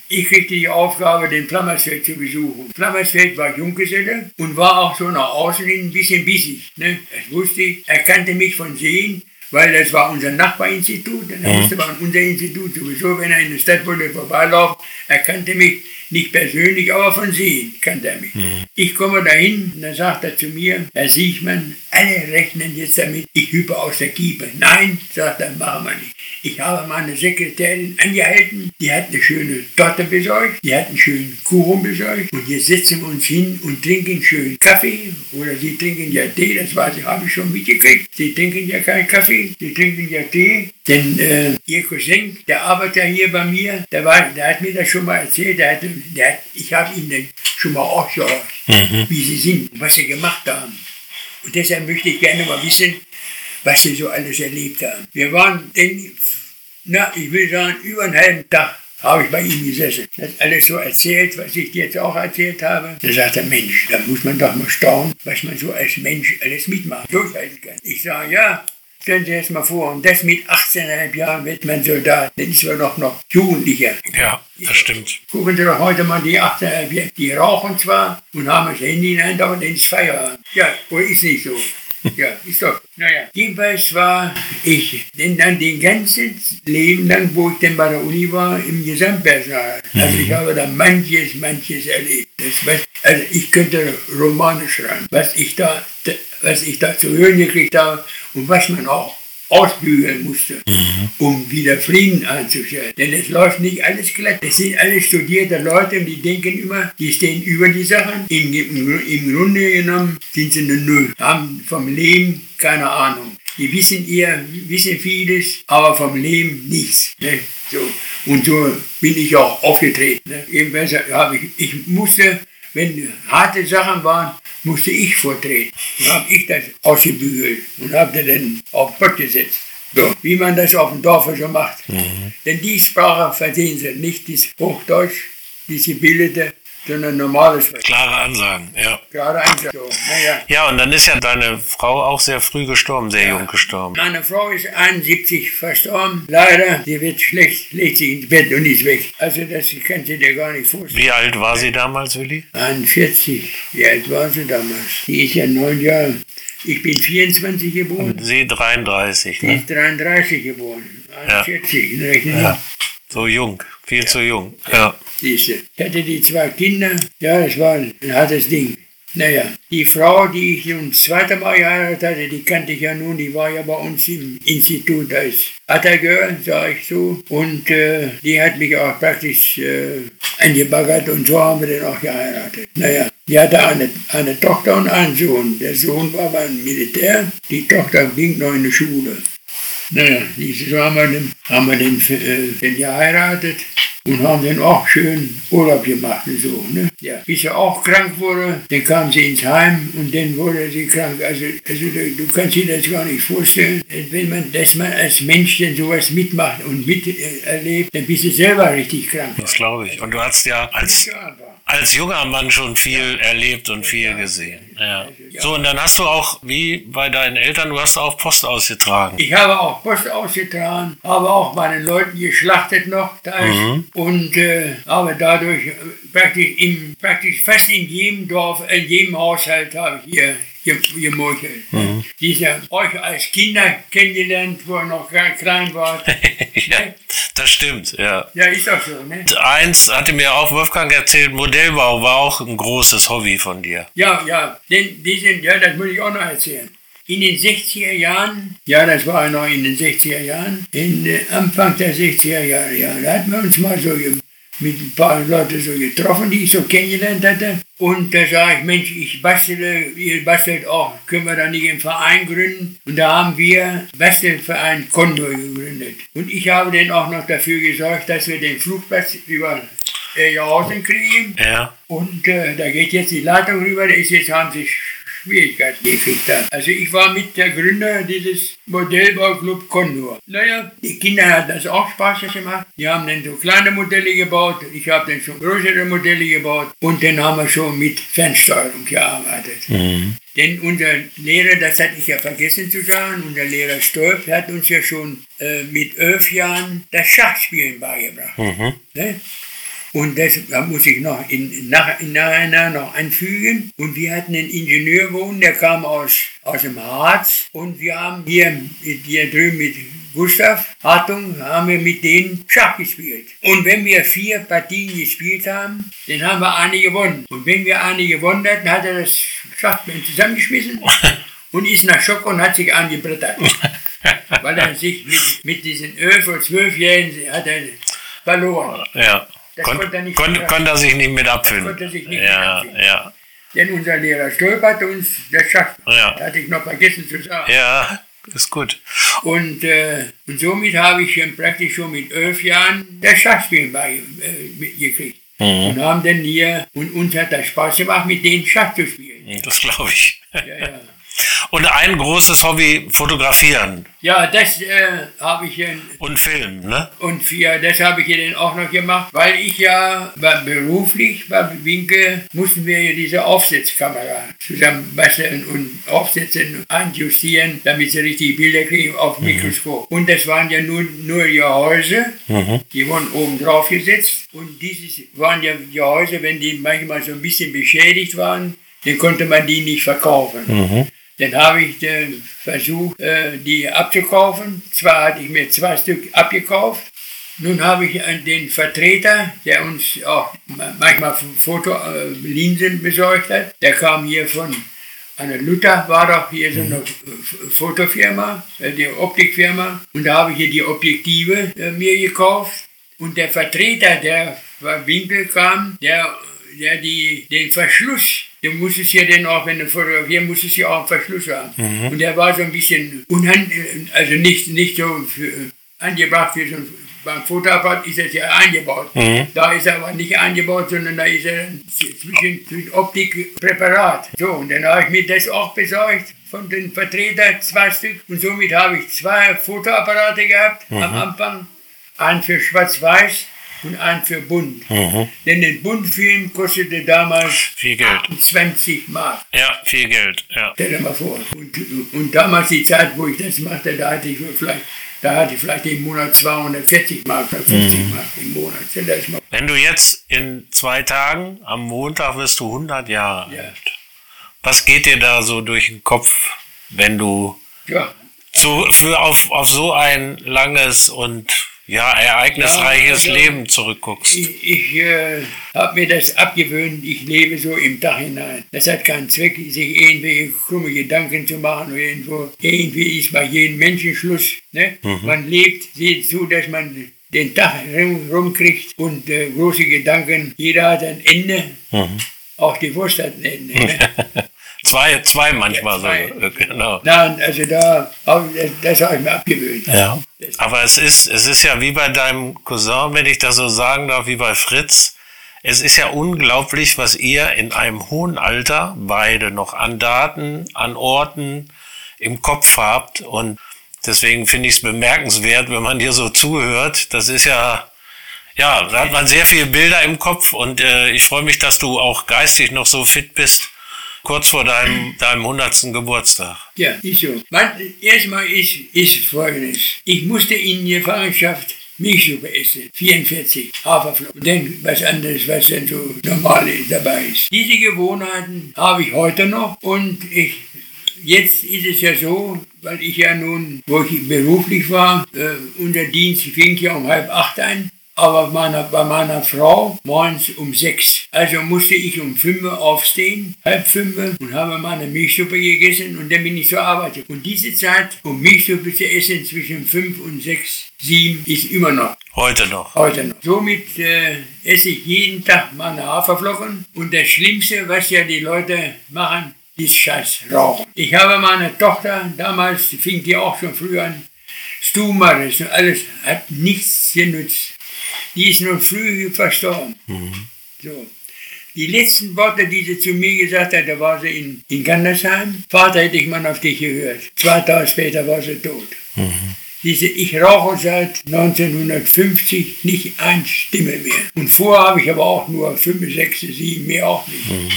Speaker 2: Ich kriegte die Aufgabe, den Flammersfeld zu besuchen. Flammersfeld war Junggeselle und war auch so nach außen hin ein bisschen bissig. Ne? Das wusste ich. Er kannte mich von Sehen, weil das war unser Nachbarinstitut. Und er
Speaker 1: Mhm.
Speaker 2: wusste, war unser Institut sowieso, wenn er in der Stadt wollte, vorbeilaufen. Er kannte mich nicht persönlich, aber von Sehen kannte er mich.
Speaker 1: Mhm.
Speaker 2: Ich komme dahin und dann sagt er zu mir, Herr Siegmann, alle rechnen jetzt damit, ich hüpfe aus der Kiepe. Nein, sagt er, machen wir nicht. Ich habe meine Sekretärin angehalten, die hat eine schöne Torte besorgt, die hat einen schönen Kuchen besorgt und jetzt setzen wir uns hin und trinken schön Kaffee oder sie trinken ja Tee, das weiß ich, habe ich schon mitgekriegt. Sie trinken ja keinen Kaffee, sie trinken ja Tee, denn äh, ihr Cousin, der arbeitet ja hier bei mir, der, war, der hat mir das schon mal erzählt, der hat, der hat, ich habe ihn dann schon mal ausgehört,
Speaker 1: Mhm.
Speaker 2: wie sie sind, was sie gemacht haben. Und deshalb möchte ich gerne mal wissen, was sie so alles erlebt haben. Wir waren, denn, na, ich will sagen, über einen halben Tag habe ich bei ihm gesessen. Das alles so erzählt, was ich dir jetzt auch erzählt habe. Da sagt er, Mensch, da muss man doch mal staunen, was man so als Mensch alles mitmacht, durchhalten kann. Ich sage, ja, stellen Sie sich mal vor, und das mit achtzehn Komma fünf Jahren wird man Soldat, dann ist man doch noch Jugendlicher.
Speaker 1: Ja, das stimmt.
Speaker 2: Gucken Sie doch heute mal die achtzehn Komma fünf Jahre, die rauchen zwar und haben das Handy in der Hand, aber dann ist Feierabend. Ja, oder ist nicht so. Ja, ist doch. Naja, jedenfalls war ich denn dann den ganzen Leben lang, wo ich denn bei der Uni war, im Gesamtpersonal. Also ich habe da manches, manches erlebt. Das, was, also ich könnte Romane schreiben, was ich da, was ich da zu hören gekriegt habe und was man auch ausbügeln musste,
Speaker 1: Mhm.
Speaker 2: um wieder Frieden einzustellen. Denn es läuft nicht alles glatt. Es sind alles studierte Leute und die denken immer, die stehen über die Sachen. Im, im, im Grunde genommen sind sie eine Null, haben vom Leben keine Ahnung. Die wissen eher, wissen vieles, aber vom Leben nichts. Ne? So. Und so bin ich auch aufgetreten. Ne? Jedenfalls habe ich, ich musste, wenn harte Sachen waren, musste ich vortreten. Dann habe ich das ausgebügelt und habe das dann auf den Pott gesetzt. So, wie man das auf dem Dorf so macht.
Speaker 1: Mhm.
Speaker 2: Denn die Sprache verstehen sie nicht, das Hochdeutsch, das gebildete, sondern normales Sprechen.
Speaker 1: Klare Ansagen, ja.
Speaker 2: Gerade einfach so. Naja.
Speaker 1: Ja, und dann ist ja deine Frau auch sehr früh gestorben, sehr
Speaker 2: Ja.
Speaker 1: jung gestorben.
Speaker 2: Meine Frau ist einundsiebzig verstorben. Leider, sie wird schlecht, legt sich ins Bett und ist weg. Also das kannst du dir gar nicht vorstellen.
Speaker 1: Wie alt war sie damals, Willi?
Speaker 2: einundvierzig. Wie alt war sie damals? Die ist ja neun Jahre. Ich bin vierundzwanzig geboren.
Speaker 1: Und sie dreiunddreißig,
Speaker 2: Die
Speaker 1: ne?
Speaker 2: ist dreiunddreißig geboren. einundvierzig. rechne
Speaker 1: Ja. So jung, viel zu jung. Ja.
Speaker 2: Siehste. Ich hatte die zwei Kinder. Ja, das war ein hartes Ding. Naja, die Frau, die ich nun das zweite Mal geheiratet hatte, die kannte ich ja nun, die war ja bei uns im Institut als Attergirl, sag ich so. Und äh, die hat mich auch praktisch äh, angebaggert und so haben wir dann auch geheiratet. Naja, die hatte eine, eine Tochter und einen Sohn. Der Sohn war beim Militär, die Tochter ging noch in die Schule. Naja, so haben wir den, haben wir den, äh, den geheiratet und haben dann auch schön Urlaub gemacht und so. Ne? Ja. Bis sie auch krank wurde, dann kam sie ins Heim und dann wurde sie krank. Also, also du kannst dir das gar nicht vorstellen. Wenn man, dass man als Mensch denn sowas mitmacht und miterlebt, dann bist du selber richtig krank.
Speaker 1: Das glaube ich. Und du hast ja als, als junger Mann schon viel erlebt und viel gesehen. Ja. So, und dann hast du auch, wie bei deinen Eltern, du hast auch Post ausgetragen.
Speaker 2: Ich habe auch Post ausgetragen, habe auch bei den Leuten geschlachtet noch da
Speaker 1: Mhm.
Speaker 2: und äh, habe dadurch äh, praktisch, im, praktisch fast in jedem Dorf, in jedem Haushalt habe ich hier ge- gemeuchelt.
Speaker 1: Mhm.
Speaker 2: Die ist ja euch als Kinder kennengelernt, wo ihr noch ganz klein wart.
Speaker 1: Ja, das stimmt, ja.
Speaker 2: Ja, ist doch so, ne?
Speaker 1: Eins hatte mir auch Wolfgang erzählt, Modellbau war auch ein großes Hobby von dir.
Speaker 2: Ja, ja, denn die sind, ja, das muss ich auch noch erzählen. In den sechziger Jahren, ja, das war noch in den sechziger Jahren, in äh, Anfang der sechziger Jahre, ja, da hatten wir uns mal so ge- mit ein paar Leuten so getroffen, die ich so kennengelernt hatte. Und da sage ich, Mensch, ich bastele, ihr bastelt auch, können wir da nicht einen Verein gründen? Und da haben wir Bastelverein Kondor gegründet. Und ich habe dann auch noch dafür gesorgt, dass wir den Flugplatz über äh, Jauhausen kriegen.
Speaker 1: Ja.
Speaker 2: Und äh, da geht jetzt die Leitung rüber, da ist jetzt, haben sich Schwierigkeiten gekriegt. Dann. Also ich war mit der Gründer dieses Modellbauclub Kondor. Naja, die Kinder hatten das auch Spaß gemacht. Die haben dann so kleine Modelle gebaut, ich habe dann schon größere Modelle gebaut und dann haben wir schon mit Fernsteuerung gearbeitet.
Speaker 1: Mhm.
Speaker 2: Denn unser Lehrer, das hatte ich ja vergessen zu sagen, unser Lehrer Stolp hat uns ja schon äh, mit elf Jahren das Schachspielen beigebracht.
Speaker 1: Mhm.
Speaker 2: Ne? Und das da muss ich noch in, nach, in nachhinein noch anfügen. Und wir hatten einen Ingenieur wohnen, der kam aus, aus dem Harz. Und wir haben hier, hier drüben mit Gustav Hartung, haben wir mit denen Schach gespielt. Und wenn wir vier Partien gespielt haben, dann haben wir eine gewonnen. Und wenn wir eine gewonnen hatten, hat er das Schachbein zusammengeschmissen und ist nach Schock und hat sich angebrettert. Weil er sich mit, mit diesen elf oder zwölfjährigen hat er verloren.
Speaker 1: Ja.
Speaker 2: Das
Speaker 1: Kon
Speaker 2: konnte er nicht
Speaker 1: kon konnte er sich nicht mit abfinden.
Speaker 2: konnte er sich nicht
Speaker 1: ja,
Speaker 2: mit abfinden.
Speaker 1: Ja.
Speaker 2: Denn unser Lehrer stolperte uns das Schach.
Speaker 1: Ja.
Speaker 2: Das hatte ich noch vergessen zu sagen.
Speaker 1: Ja, ist gut.
Speaker 2: Und, äh, und somit habe ich schon praktisch schon mit elf Jahren das Schachspielen bei, äh, mitgekriegt. Mhm. Und haben dann hier, und uns hat das Spaß gemacht, mit denen Schach zu spielen.
Speaker 1: Das glaube ich.
Speaker 2: Ja, ja.
Speaker 1: Und ein großes Hobby, Fotografieren.
Speaker 2: Ja, das äh, habe ich dann.
Speaker 1: Und Film, ne?
Speaker 2: Und ja, das habe ich ja dann auch noch gemacht, weil ich ja bei, beruflich bei Winke mussten wir ja diese Aufsetzkamera zusammenbasteln und aufsetzen und einjustieren, damit sie richtige Bilder kriegen auf Mikroskop. Mhm. Und das waren ja nur, nur Gehäuse, mhm. die wurden oben drauf gesetzt. Und dieses waren ja Gehäuse, wenn die manchmal so ein bisschen beschädigt waren, dann konnte man die nicht verkaufen. Mhm. Dann habe ich äh, versucht, äh, die abzukaufen. Zwar hatte ich mir zwei Stück abgekauft. Nun habe ich äh, den Vertreter, der uns auch manchmal Fotolinsen äh, besorgt hat. Der kam hier von einer Luther, war doch hier so eine Fotofirma, äh, die Optikfirma. Und da habe ich hier die Objektive äh, mir gekauft. Und der Vertreter, der von Winkel kam, der, der die, den Verschluss, du musstest ja dann auch, wenn du fotografierst, musstest du ja auch einen Verschluss haben. Mhm. Und der war so ein bisschen unhand, also nicht, nicht so für, angebracht wie so ein, beim Fotoapparat ist das ja eingebaut. Mhm. Da ist er aber nicht eingebaut, sondern da ist er zwischen, zwischen Optikpräparat. So, und dann habe ich mir das auch besorgt von den Vertretern, zwei Stück. Und somit habe ich zwei Fotoapparate gehabt mhm. am Anfang. Einen für Schwarz-Weiß und einen für bunt. Mhm. Denn der Buntfilm kostete damals
Speaker 1: viel Geld.
Speaker 2: zwanzig Mark.
Speaker 1: Ja, viel Geld. Ja.
Speaker 2: Stell dir mal vor. Und, und damals die Zeit, wo ich das machte, da hatte ich vielleicht, da hatte ich vielleicht im Monat zweihundertvierzig Mark oder fünfzig mhm. Mark im Monat. Stell dir das mal.
Speaker 1: Wenn du jetzt in zwei Tagen, am Montag wirst du hundert Jahre
Speaker 2: ja.
Speaker 1: alt. Was geht dir da so durch den Kopf, wenn du
Speaker 2: ja.
Speaker 1: zu, für auf, auf so ein langes und ja, ereignisreiches ja, also, Leben zurückguckst?
Speaker 2: Ich, ich äh, habe mir das abgewöhnt, ich lebe so im Tag hinein. Das hat keinen Zweck, sich irgendwelche krumme Gedanken zu machen. Oder irgendwo. Irgendwie ist bei jedem Menschen Schluss. Ne? Mhm. Man lebt, sieht zu, dass man den Tag rum, rumkriegt und äh, große Gedanken. Jeder hat ein Ende. Mhm. Auch die Wurst hat ein Ende. Ne?
Speaker 1: Zwei, zwei manchmal ja, zwei. So, genau.
Speaker 2: Nein, also da, das, das habe ich mir abgewöhnt.
Speaker 1: Ja. Aber es ist, es ist ja wie bei deinem Cousin, wenn ich das so sagen darf, wie bei Fritz. Es ist ja unglaublich, was ihr in einem hohen Alter beide noch an Daten, an Orten im Kopf habt. Und deswegen finde ich es bemerkenswert, wenn man dir so zuhört. Das ist ja, ja, da hat man sehr viele Bilder im Kopf. Und äh, ich freue mich, dass du auch geistig noch so fit bist. Kurz vor deinem, deinem hundertsten Geburtstag.
Speaker 2: Ja, ist so. Erstmal ist, ist Folgendes. Ich musste in Gefangenschaft Milchsuppe essen. vierundvierzig Haferflocken. Und dann was anderes, was dann so normal dabei ist. Diese Gewohnheiten habe ich heute noch. Und ich, jetzt ist es ja so, weil ich ja nun, wo ich beruflich war, äh, unser Dienst fing ja um halb acht an. Aber meiner, bei meiner Frau morgens um sechs. Also musste ich um fünf aufstehen, halb fünf, und habe meine Milchsuppe gegessen und dann bin ich zur Arbeit. Und diese Zeit, um Milchsuppe zu essen, zwischen fünf und sechs, sieben, ist immer noch.
Speaker 1: Heute noch.
Speaker 2: Heute noch. Somit äh, esse ich jeden Tag meine Haferflocken. Und das Schlimmste, was ja die Leute machen, ist Scheiß Rauchen. Ich habe meine Tochter, damals fing die auch schon früh an, Stumaris und alles, hat nichts genutzt. Die ist nur früh verstorben. Mhm. So. Die letzten Worte, die sie zu mir gesagt hat, da war sie in, in Gandersheim. Vater, hätte ich mal auf dich gehört. Zwei Tage später war sie tot. Mhm. Diese, ich rauche seit neunzehnhundertfünfzig nicht eine Stimme mehr. Und vorher habe ich aber auch nur fünf, sechs, sieben, mehr auch nicht. Mhm.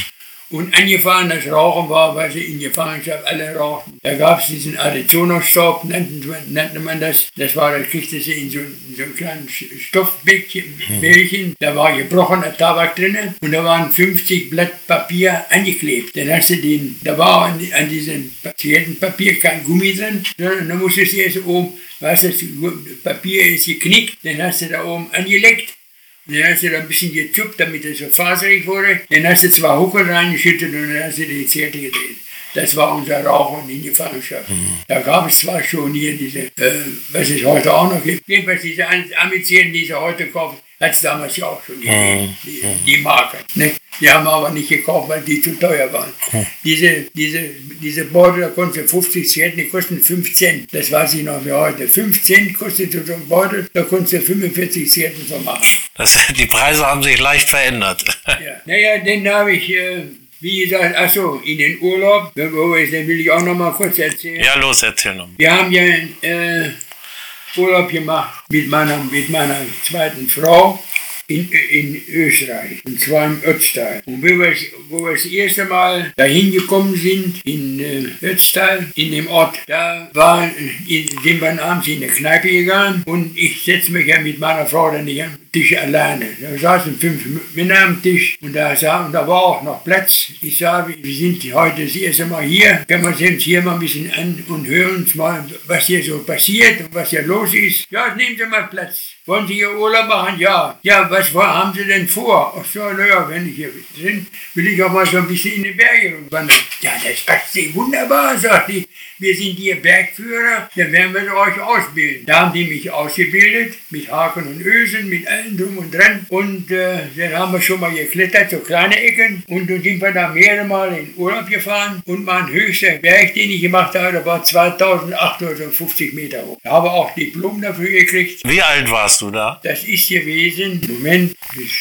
Speaker 2: Und angefahren, das Rauchen war, weil sie in Gefangenschaft alle rauchten. Da gab es diesen Arizona-Staub, nannte, nannte man das. Das war, da kriegte sie in so, in so einem kleinen Stoffbällchen, mhm. da war gebrochener Tabak drin und da waren fünfzig Blatt Papier angeklebt. Dann hast du den, da war an, an diesem Zigarettenpapier kein Gummi drin, sondern dann musstest du erst oben, weißt du, das Papier ist geknickt, dann hast du da oben angelegt. Und dann hast du da ein bisschen gezuppt, damit es so faserig wurde. Dann hast du zwei Huckel reingeschüttet und dann hast du die Zigarette gedreht. Das war unser Rauchen in Gefangenschaft. Mhm. Da gab es zwar schon hier diese, äh, was es heute auch noch gibt, jedenfalls diese Amizien, die sie heute kaufen, hat es damals ja auch schon gegeben, die, die Marke. Ne? Die haben wir aber nicht gekauft, weil die zu teuer waren. Diese, diese, diese Beutel, da konnten fünfzig Zigaretten, die kosten fünf Cent. Das weiß ich noch wie heute. fünf Cent kostet so ein Beutel, da konntest du fünfundvierzig Zigaretten von machen.
Speaker 1: Das, die Preise haben sich leicht verändert.
Speaker 2: Ja. Naja, den habe ich, äh, wie gesagt, achso, in den Urlaub, den will ich auch noch mal kurz erzählen.
Speaker 1: Ja, los, erzähl noch.
Speaker 2: Wir haben ja äh, Urlaub gemacht mit meiner, mit meiner zweiten Frau in, in Österreich, und zwar im Ötztal. Und wo wir, wo wir das erste Mal dahin gekommen sind, in äh, Ötztal, in dem Ort, da war, in, sind wir abends in eine Kneipe gegangen und ich setze mich ja mit meiner Frau dann nicht am Tisch alleine. Da saßen fünf Männer am Tisch und da, sah, und da war auch noch Platz. Ich sage, wir sind heute das erste Mal hier, können wir uns hier mal ein bisschen an und hören uns mal, was hier so passiert und was hier los ist. Ja, nehmen Sie mal Platz. Wollen Sie hier Urlaub machen? Ja. Ja, was haben Sie denn vor? Ach so, naja, wenn ich hier bin, will ich auch mal so ein bisschen in die Berge wandern. Ja, das ist Sie wunderbar, sagt die. Wir sind hier Bergführer, dann werden wir euch ausbilden. Da haben die mich ausgebildet, mit Haken und Ösen, mit allem drum und dran. Und äh, dann haben wir schon mal geklettert, so kleine Ecken. Und dann sind wir da mehrere Mal in Urlaub gefahren. Und mein höchster Berg, den ich gemacht habe, war zweitausendachthundertfünfzig Meter hoch. Ich habe auch Diplom dafür gekriegt.
Speaker 1: Wie alt warst du da?
Speaker 2: Das ist gewesen, Moment,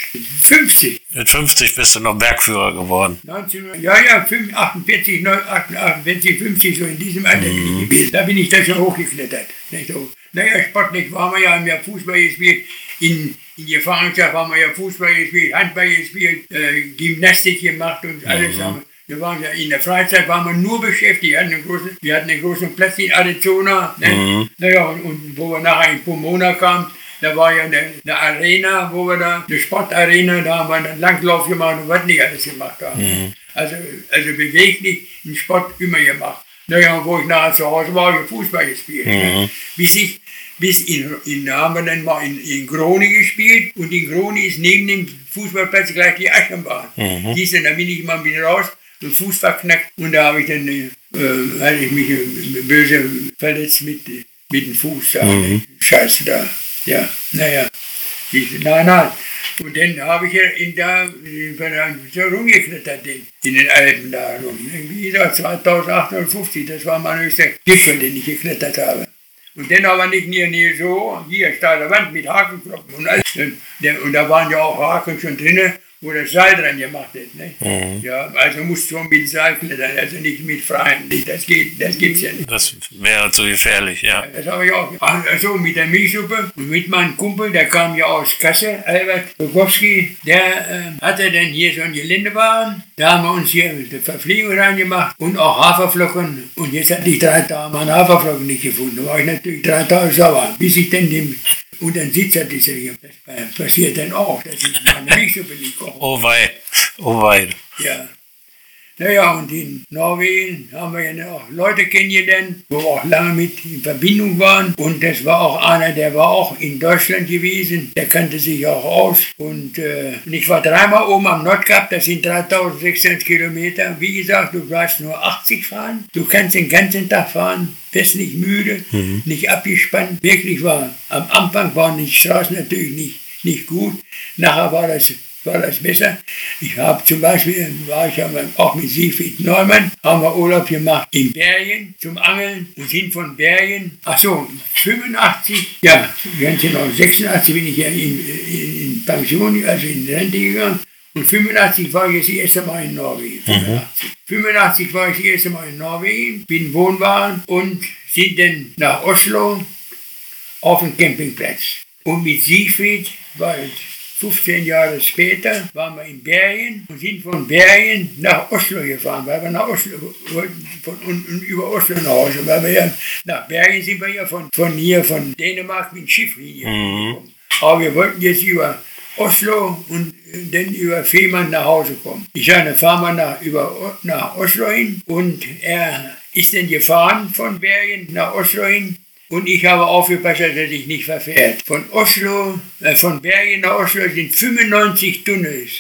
Speaker 2: fünfzig.
Speaker 1: Mit fünfzig bist du noch Bergführer geworden.
Speaker 2: neunzehn, ja, ja, achtundvierzig, achtundvierzig, fünfzig, so in diesem Alter bin ich gewesen. Da bin ich da schon hochgeklettert. Nicht so. Naja, sportlich waren wir ja, haben ja Fußball gespielt. In, in Gefangenschaft haben wir ja Fußball gespielt, Handball gespielt, äh, Gymnastik gemacht und alles. Mhm. Haben wir, wir waren ja in der Freizeit waren wir nur beschäftigt. Wir hatten einen großen, wir hatten einen großen Platz in Arizona. Ne? Mhm. Naja, und, und wo wir nachher in Pomona kamen, da war ja eine, eine Arena, wo wir da, eine Sportarena, da haben wir einen Langlauf gemacht und was nicht alles gemacht haben. Mhm. Also, also beweglich den Sport immer gemacht. Naja, wo ich nachher zu Hause war, habe ich Fußball gespielt. Mhm. Bis ich, bis in, in, da haben wir dann mal in, in Groni gespielt und in Groni ist neben dem Fußballplatz gleich die Aschenbahn. Mhm. Die ist dann, da bin ich mal wieder raus, den Fuß verknackt und da habe ich dann, äh, hatte ich mich äh, böse verletzt mit, mit dem Fuß da. Mhm. Scheiße da. Ja, naja. Nein, nein. Und dann habe ich ja in da, so rumgeklettert in, in den Alpen da rum. Wie gesagt, zweitausendachthundertfünfzig, das war mein höchster Gipfel, den ich geklettert habe. Und dann aber nicht nur, nur so, hier steile Wand mit Hakenknochen und alles. Und, und da waren ja auch Haken schon drin, wo das Seil dran gemacht ist. Ne? Mhm. Ja, also musst du mit Seil klettern, also nicht mit freien. Das geht, das gibt's ja nicht.
Speaker 1: Das wäre zu gefährlich, ja.
Speaker 2: Das habe ich auch gemacht. Also mit der Milchsuppe und mit meinem Kumpel, der kam ja aus Kassel, Albert Bogowski, der äh, hatte dann hier so einen Geländewagen. Da haben wir uns hier die Verpflegung reingemacht und auch Haferflocken. Und jetzt hatte ich drei Tage meine Haferflocken nicht gefunden. Da war ich natürlich drei Tage sauer, bis ich dann dem und dann sitzt er das hier. Das passiert dann auch, dass ich meine Milchsuppe nicht koche.
Speaker 1: Oh wei, oh wei.
Speaker 2: Ja. Naja, und in Norwegen haben wir ja auch Leute kennengelernt, wo wir auch lange mit in Verbindung waren. Und das war auch einer, der war auch in Deutschland gewesen. Der kannte sich auch aus. Und, äh, und ich war dreimal oben am Nordkap, das sind dreitausendsechshundert Kilometer. Wie gesagt, du darfst nur achtzig fahren. Du kannst den ganzen Tag fahren, bist nicht müde, mhm. nicht abgespannt. Wirklich war, am Anfang waren die Straßen natürlich nicht, nicht gut. Nachher war das war das besser. Ich habe zum Beispiel, war ich auch mit Siegfried Neumann, haben wir Urlaub gemacht in Bergen zum Angeln und sind von Bergen, ach so, fünfundachtzig, ja, ganz genau, sechsundachtzig bin ich ja in, in, in Pension, also in Rente gegangen. Und fünfundachtzig war ich das erste Mal in Norwegen. fünfundachtzig. Mhm. fünfundachtzig war ich das erste Mal in Norwegen, bin Wohnwagen und sind dann nach Oslo auf dem Campingplatz. Und mit Siegfried war ich fünfzehn Jahre später waren wir in Bergen und sind von Bergen nach Oslo gefahren, weil wir nach Oslo wollten, von unten über Oslo nach Hause, weil wir ja nach Bergen sind wir ja von, von hier, von Dänemark mit dem Schiff hier
Speaker 1: Mhm.
Speaker 2: gekommen. Aber wir wollten jetzt über Oslo und dann über Fehmarn nach Hause kommen. Ich sage, dann fahren wir nach, über, nach Oslo hin und er ist dann gefahren von Bergen nach Oslo hin und ich habe aufgepasst, dass er sich nicht verfährt. Von Oslo, äh, von Bergen nach Oslo sind fünfundneunzig Tunnels.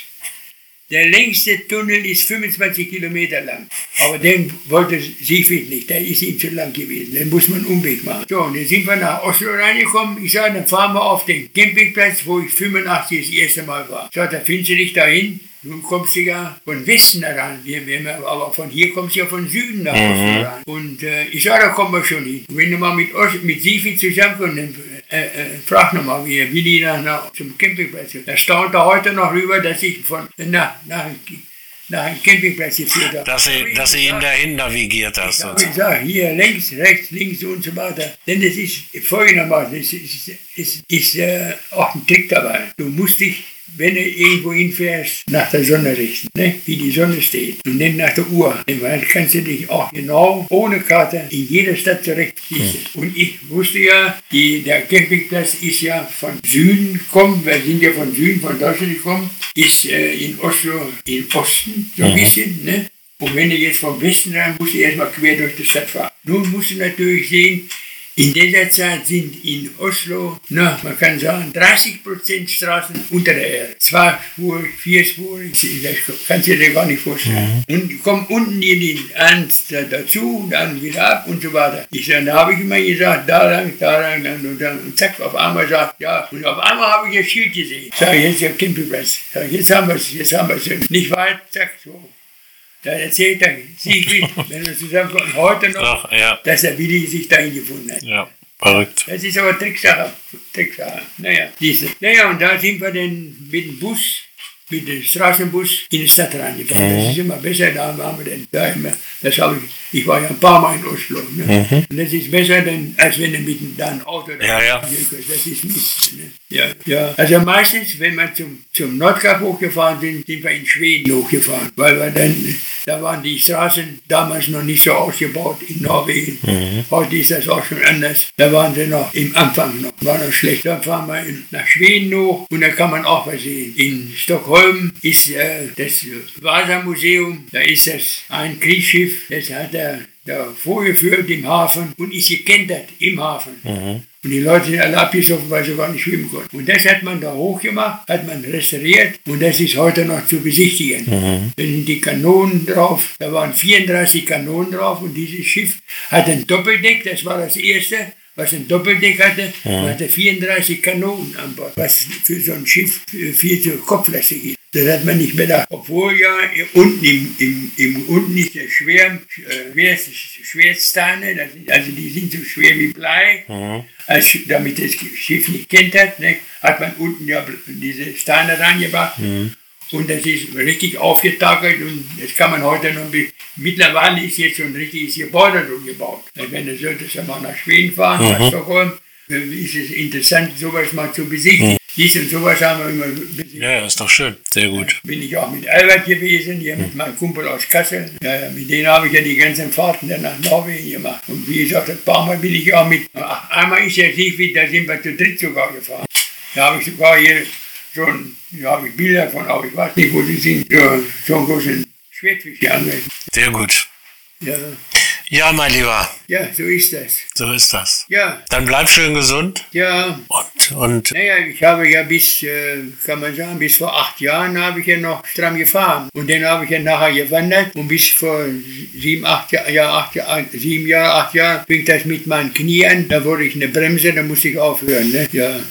Speaker 2: Der längste Tunnel ist fünfundzwanzig Kilometer lang. Aber den wollte Siegfried nicht, der ist ihm zu lang gewesen. Den muss man einen Umweg machen. So, und dann sind wir nach Oslo reingekommen. Ich sage, dann fahren wir auf den Campingplatz, wo ich fünfundachtzig das erste Mal war. Ich sage, da findest du dich dahin. Nun kommst du ja von Westen ran, wir, wir, aber von hier kommst du ja von Süden nach Oslo
Speaker 1: Mhm.
Speaker 2: ran. Und äh, ich sage, da kommen wir schon hin. Und wenn du mal mit, Os mit Siegfried zusammenkommst, dann äh, äh, frag nochmal, wie er Willi nach, nach, zum Campingplatz. Da staunt er heute noch rüber, dass ich von, nach, nach, nach einem Campingplatz geführt habe.
Speaker 1: Dass sie, dass sie ihn dahin navigiert hast.
Speaker 2: Ich habe gesagt, hier links, rechts, links und so weiter. Denn das ist folgendermaßen, es ist, ist, ist, ist äh, auch ein Trick dabei. Du musst dich, wenn du irgendwo hinfährst, nach der Sonne richten, ne? Wie die Sonne steht. Und dann nach der Uhr. Dann kannst du dich auch genau ohne Karte in jeder Stadt zurechtfinden. Mhm. Und ich wusste ja, die, der Campingplatz ist ja von Süden gekommen, wir sind ja von Süden, von Deutschland gekommen, ist äh, in Oslo im Osten, so ein
Speaker 1: Mhm.
Speaker 2: bisschen, ne? Und wenn du jetzt vom Westen rein, musst du erstmal quer durch die Stadt fahren. Nun musst du natürlich sehen, in dieser Zeit sind in Oslo, na, man kann sagen, dreißig Prozent Straßen unter der Erde. Zweispurig, vierspurig, das kannst du dir gar nicht vorstellen. Mhm. Und kommen unten in den eins dazu, dann wieder ab und so weiter. Ich sage, da habe ich immer gesagt, da lang, da lang, dann und dann. Und zack, auf einmal sagt, ja. Und auf einmal habe ich ein Schild gesehen. Sag, jetzt ist der Campingplatz. Sag, jetzt haben wir es, jetzt haben wir es. Nicht weit, zack, so. Da erzählt er Siegfried, wenn wir zusammenkommen, heute noch,
Speaker 1: Ach, ja.
Speaker 2: dass der Willi sich dahin gefunden hat.
Speaker 1: Ja, verrückt.
Speaker 2: Das ist aber Tricksache. Tricksache. Naja, diese. Naja, und da sind wir dann mit dem Bus, mit dem Straßenbus in die Stadt reingefahren.
Speaker 1: Mhm.
Speaker 2: Das ist immer besser, da waren wir dann da immer. Das habe ich, ich war ja ein paar Mal in Oslo. Ne?
Speaker 1: Mhm.
Speaker 2: Und das ist besser, denn, als wenn du mit einem Auto da
Speaker 1: Ja, ja.
Speaker 2: reinkommst. Das ist Mist. Ne? Ja, ja. Also meistens, wenn wir zum, zum Nordkap hochgefahren sind, sind wir in Schweden hochgefahren. Weil wir dann, da waren die Straßen damals noch nicht so ausgebaut in Norwegen. Mhm. Heute ist das auch schon anders. Da waren sie noch im Anfang noch, war noch schlecht. Dann fahren wir in, nach Schweden hoch und da kann man auch was sehen. In Stockholm ist äh, das Vasa-Museum, da ist das ein Kriegsschiff, das hat er da vorgeführt im Hafen und ist gekentert im Hafen. Mhm. Und die Leute sind alle abgesoffen, weil sie gar nicht schwimmen konnten. Und das hat man da hochgemacht, hat man restauriert und das ist heute noch zu besichtigen. Mhm. Da sind die Kanonen drauf, da waren vierunddreißig Kanonen drauf und dieses Schiff hat ein Doppeldeck, das war das erste, was ein Doppeldeck hatte, mhm. und hatte vierunddreißig Kanonen an Bord, was für so ein Schiff viel zu kopflastig ist. Das hat man nicht bedacht. Obwohl ja unten im, im, im unten ist der Schwer, äh, Schwertsteine, das sind, also die sind so schwer wie Blei, mhm. als, damit das Schiff nicht kentert, ne, hat man unten ja diese Steine reingebracht. Mhm. Und das ist richtig aufgetakelt und das kann man heute noch, mittlerweile ist jetzt so ein richtiges Gebäude drum gebaut. Wenn du solltest ja mal nach Schweden fahren, mhm. nach Stockholm, ist es interessant, sowas mal zu besichtigen. Mhm. Dies und sowas haben wir immer besichtigt.
Speaker 1: Ja, ist doch schön, sehr gut.
Speaker 2: Bin ich auch mit Albert gewesen, hier mhm. mit meinem Kumpel aus Kassel. Ja, mit denen habe ich ja die ganzen Fahrten dann nach Norwegen gemacht. Und wie gesagt, ein paar Mal bin ich auch mit. Ach, einmal ist ja Siegfried, da sind wir zu dritt sogar gefahren. Da habe ich sogar hier schon, da habe ich Bilder von, aber ich weiß nicht, wo sie sind, so, so einen großen Schwertfisch geangelt.
Speaker 1: Sehr gut.
Speaker 2: Ja.
Speaker 1: Ja, mein Lieber.
Speaker 2: Ja, so ist das.
Speaker 1: So ist das.
Speaker 2: Ja.
Speaker 1: Dann bleib schön gesund.
Speaker 2: Ja.
Speaker 1: Und, und.
Speaker 2: Naja, ich habe ja bis, äh, kann man sagen, bis vor acht Jahren habe ich ja noch stramm gefahren. Und dann habe ich ja nachher gewandert. Und bis vor sieben, acht Jahren, ja, acht, sieben Jahre, acht Jahre fing das mit meinen Knie an. Da wurde ich eine Bremse, da musste ich aufhören, ne? Ja.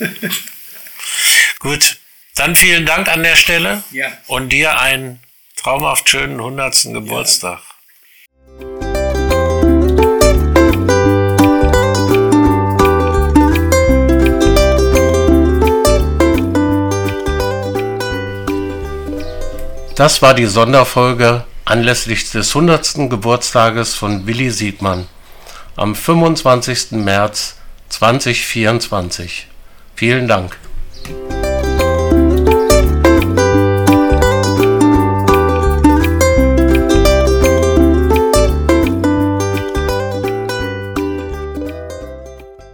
Speaker 1: Gut. Dann vielen Dank an der Stelle.
Speaker 2: Ja.
Speaker 1: Und dir einen traumhaft schönen hundertsten Geburtstag. Ja. Das war die Sonderfolge anlässlich des hundertsten Geburtstages von Willi Siegmann am fünfundzwanzigsten März zweitausendvierundzwanzig. Vielen Dank.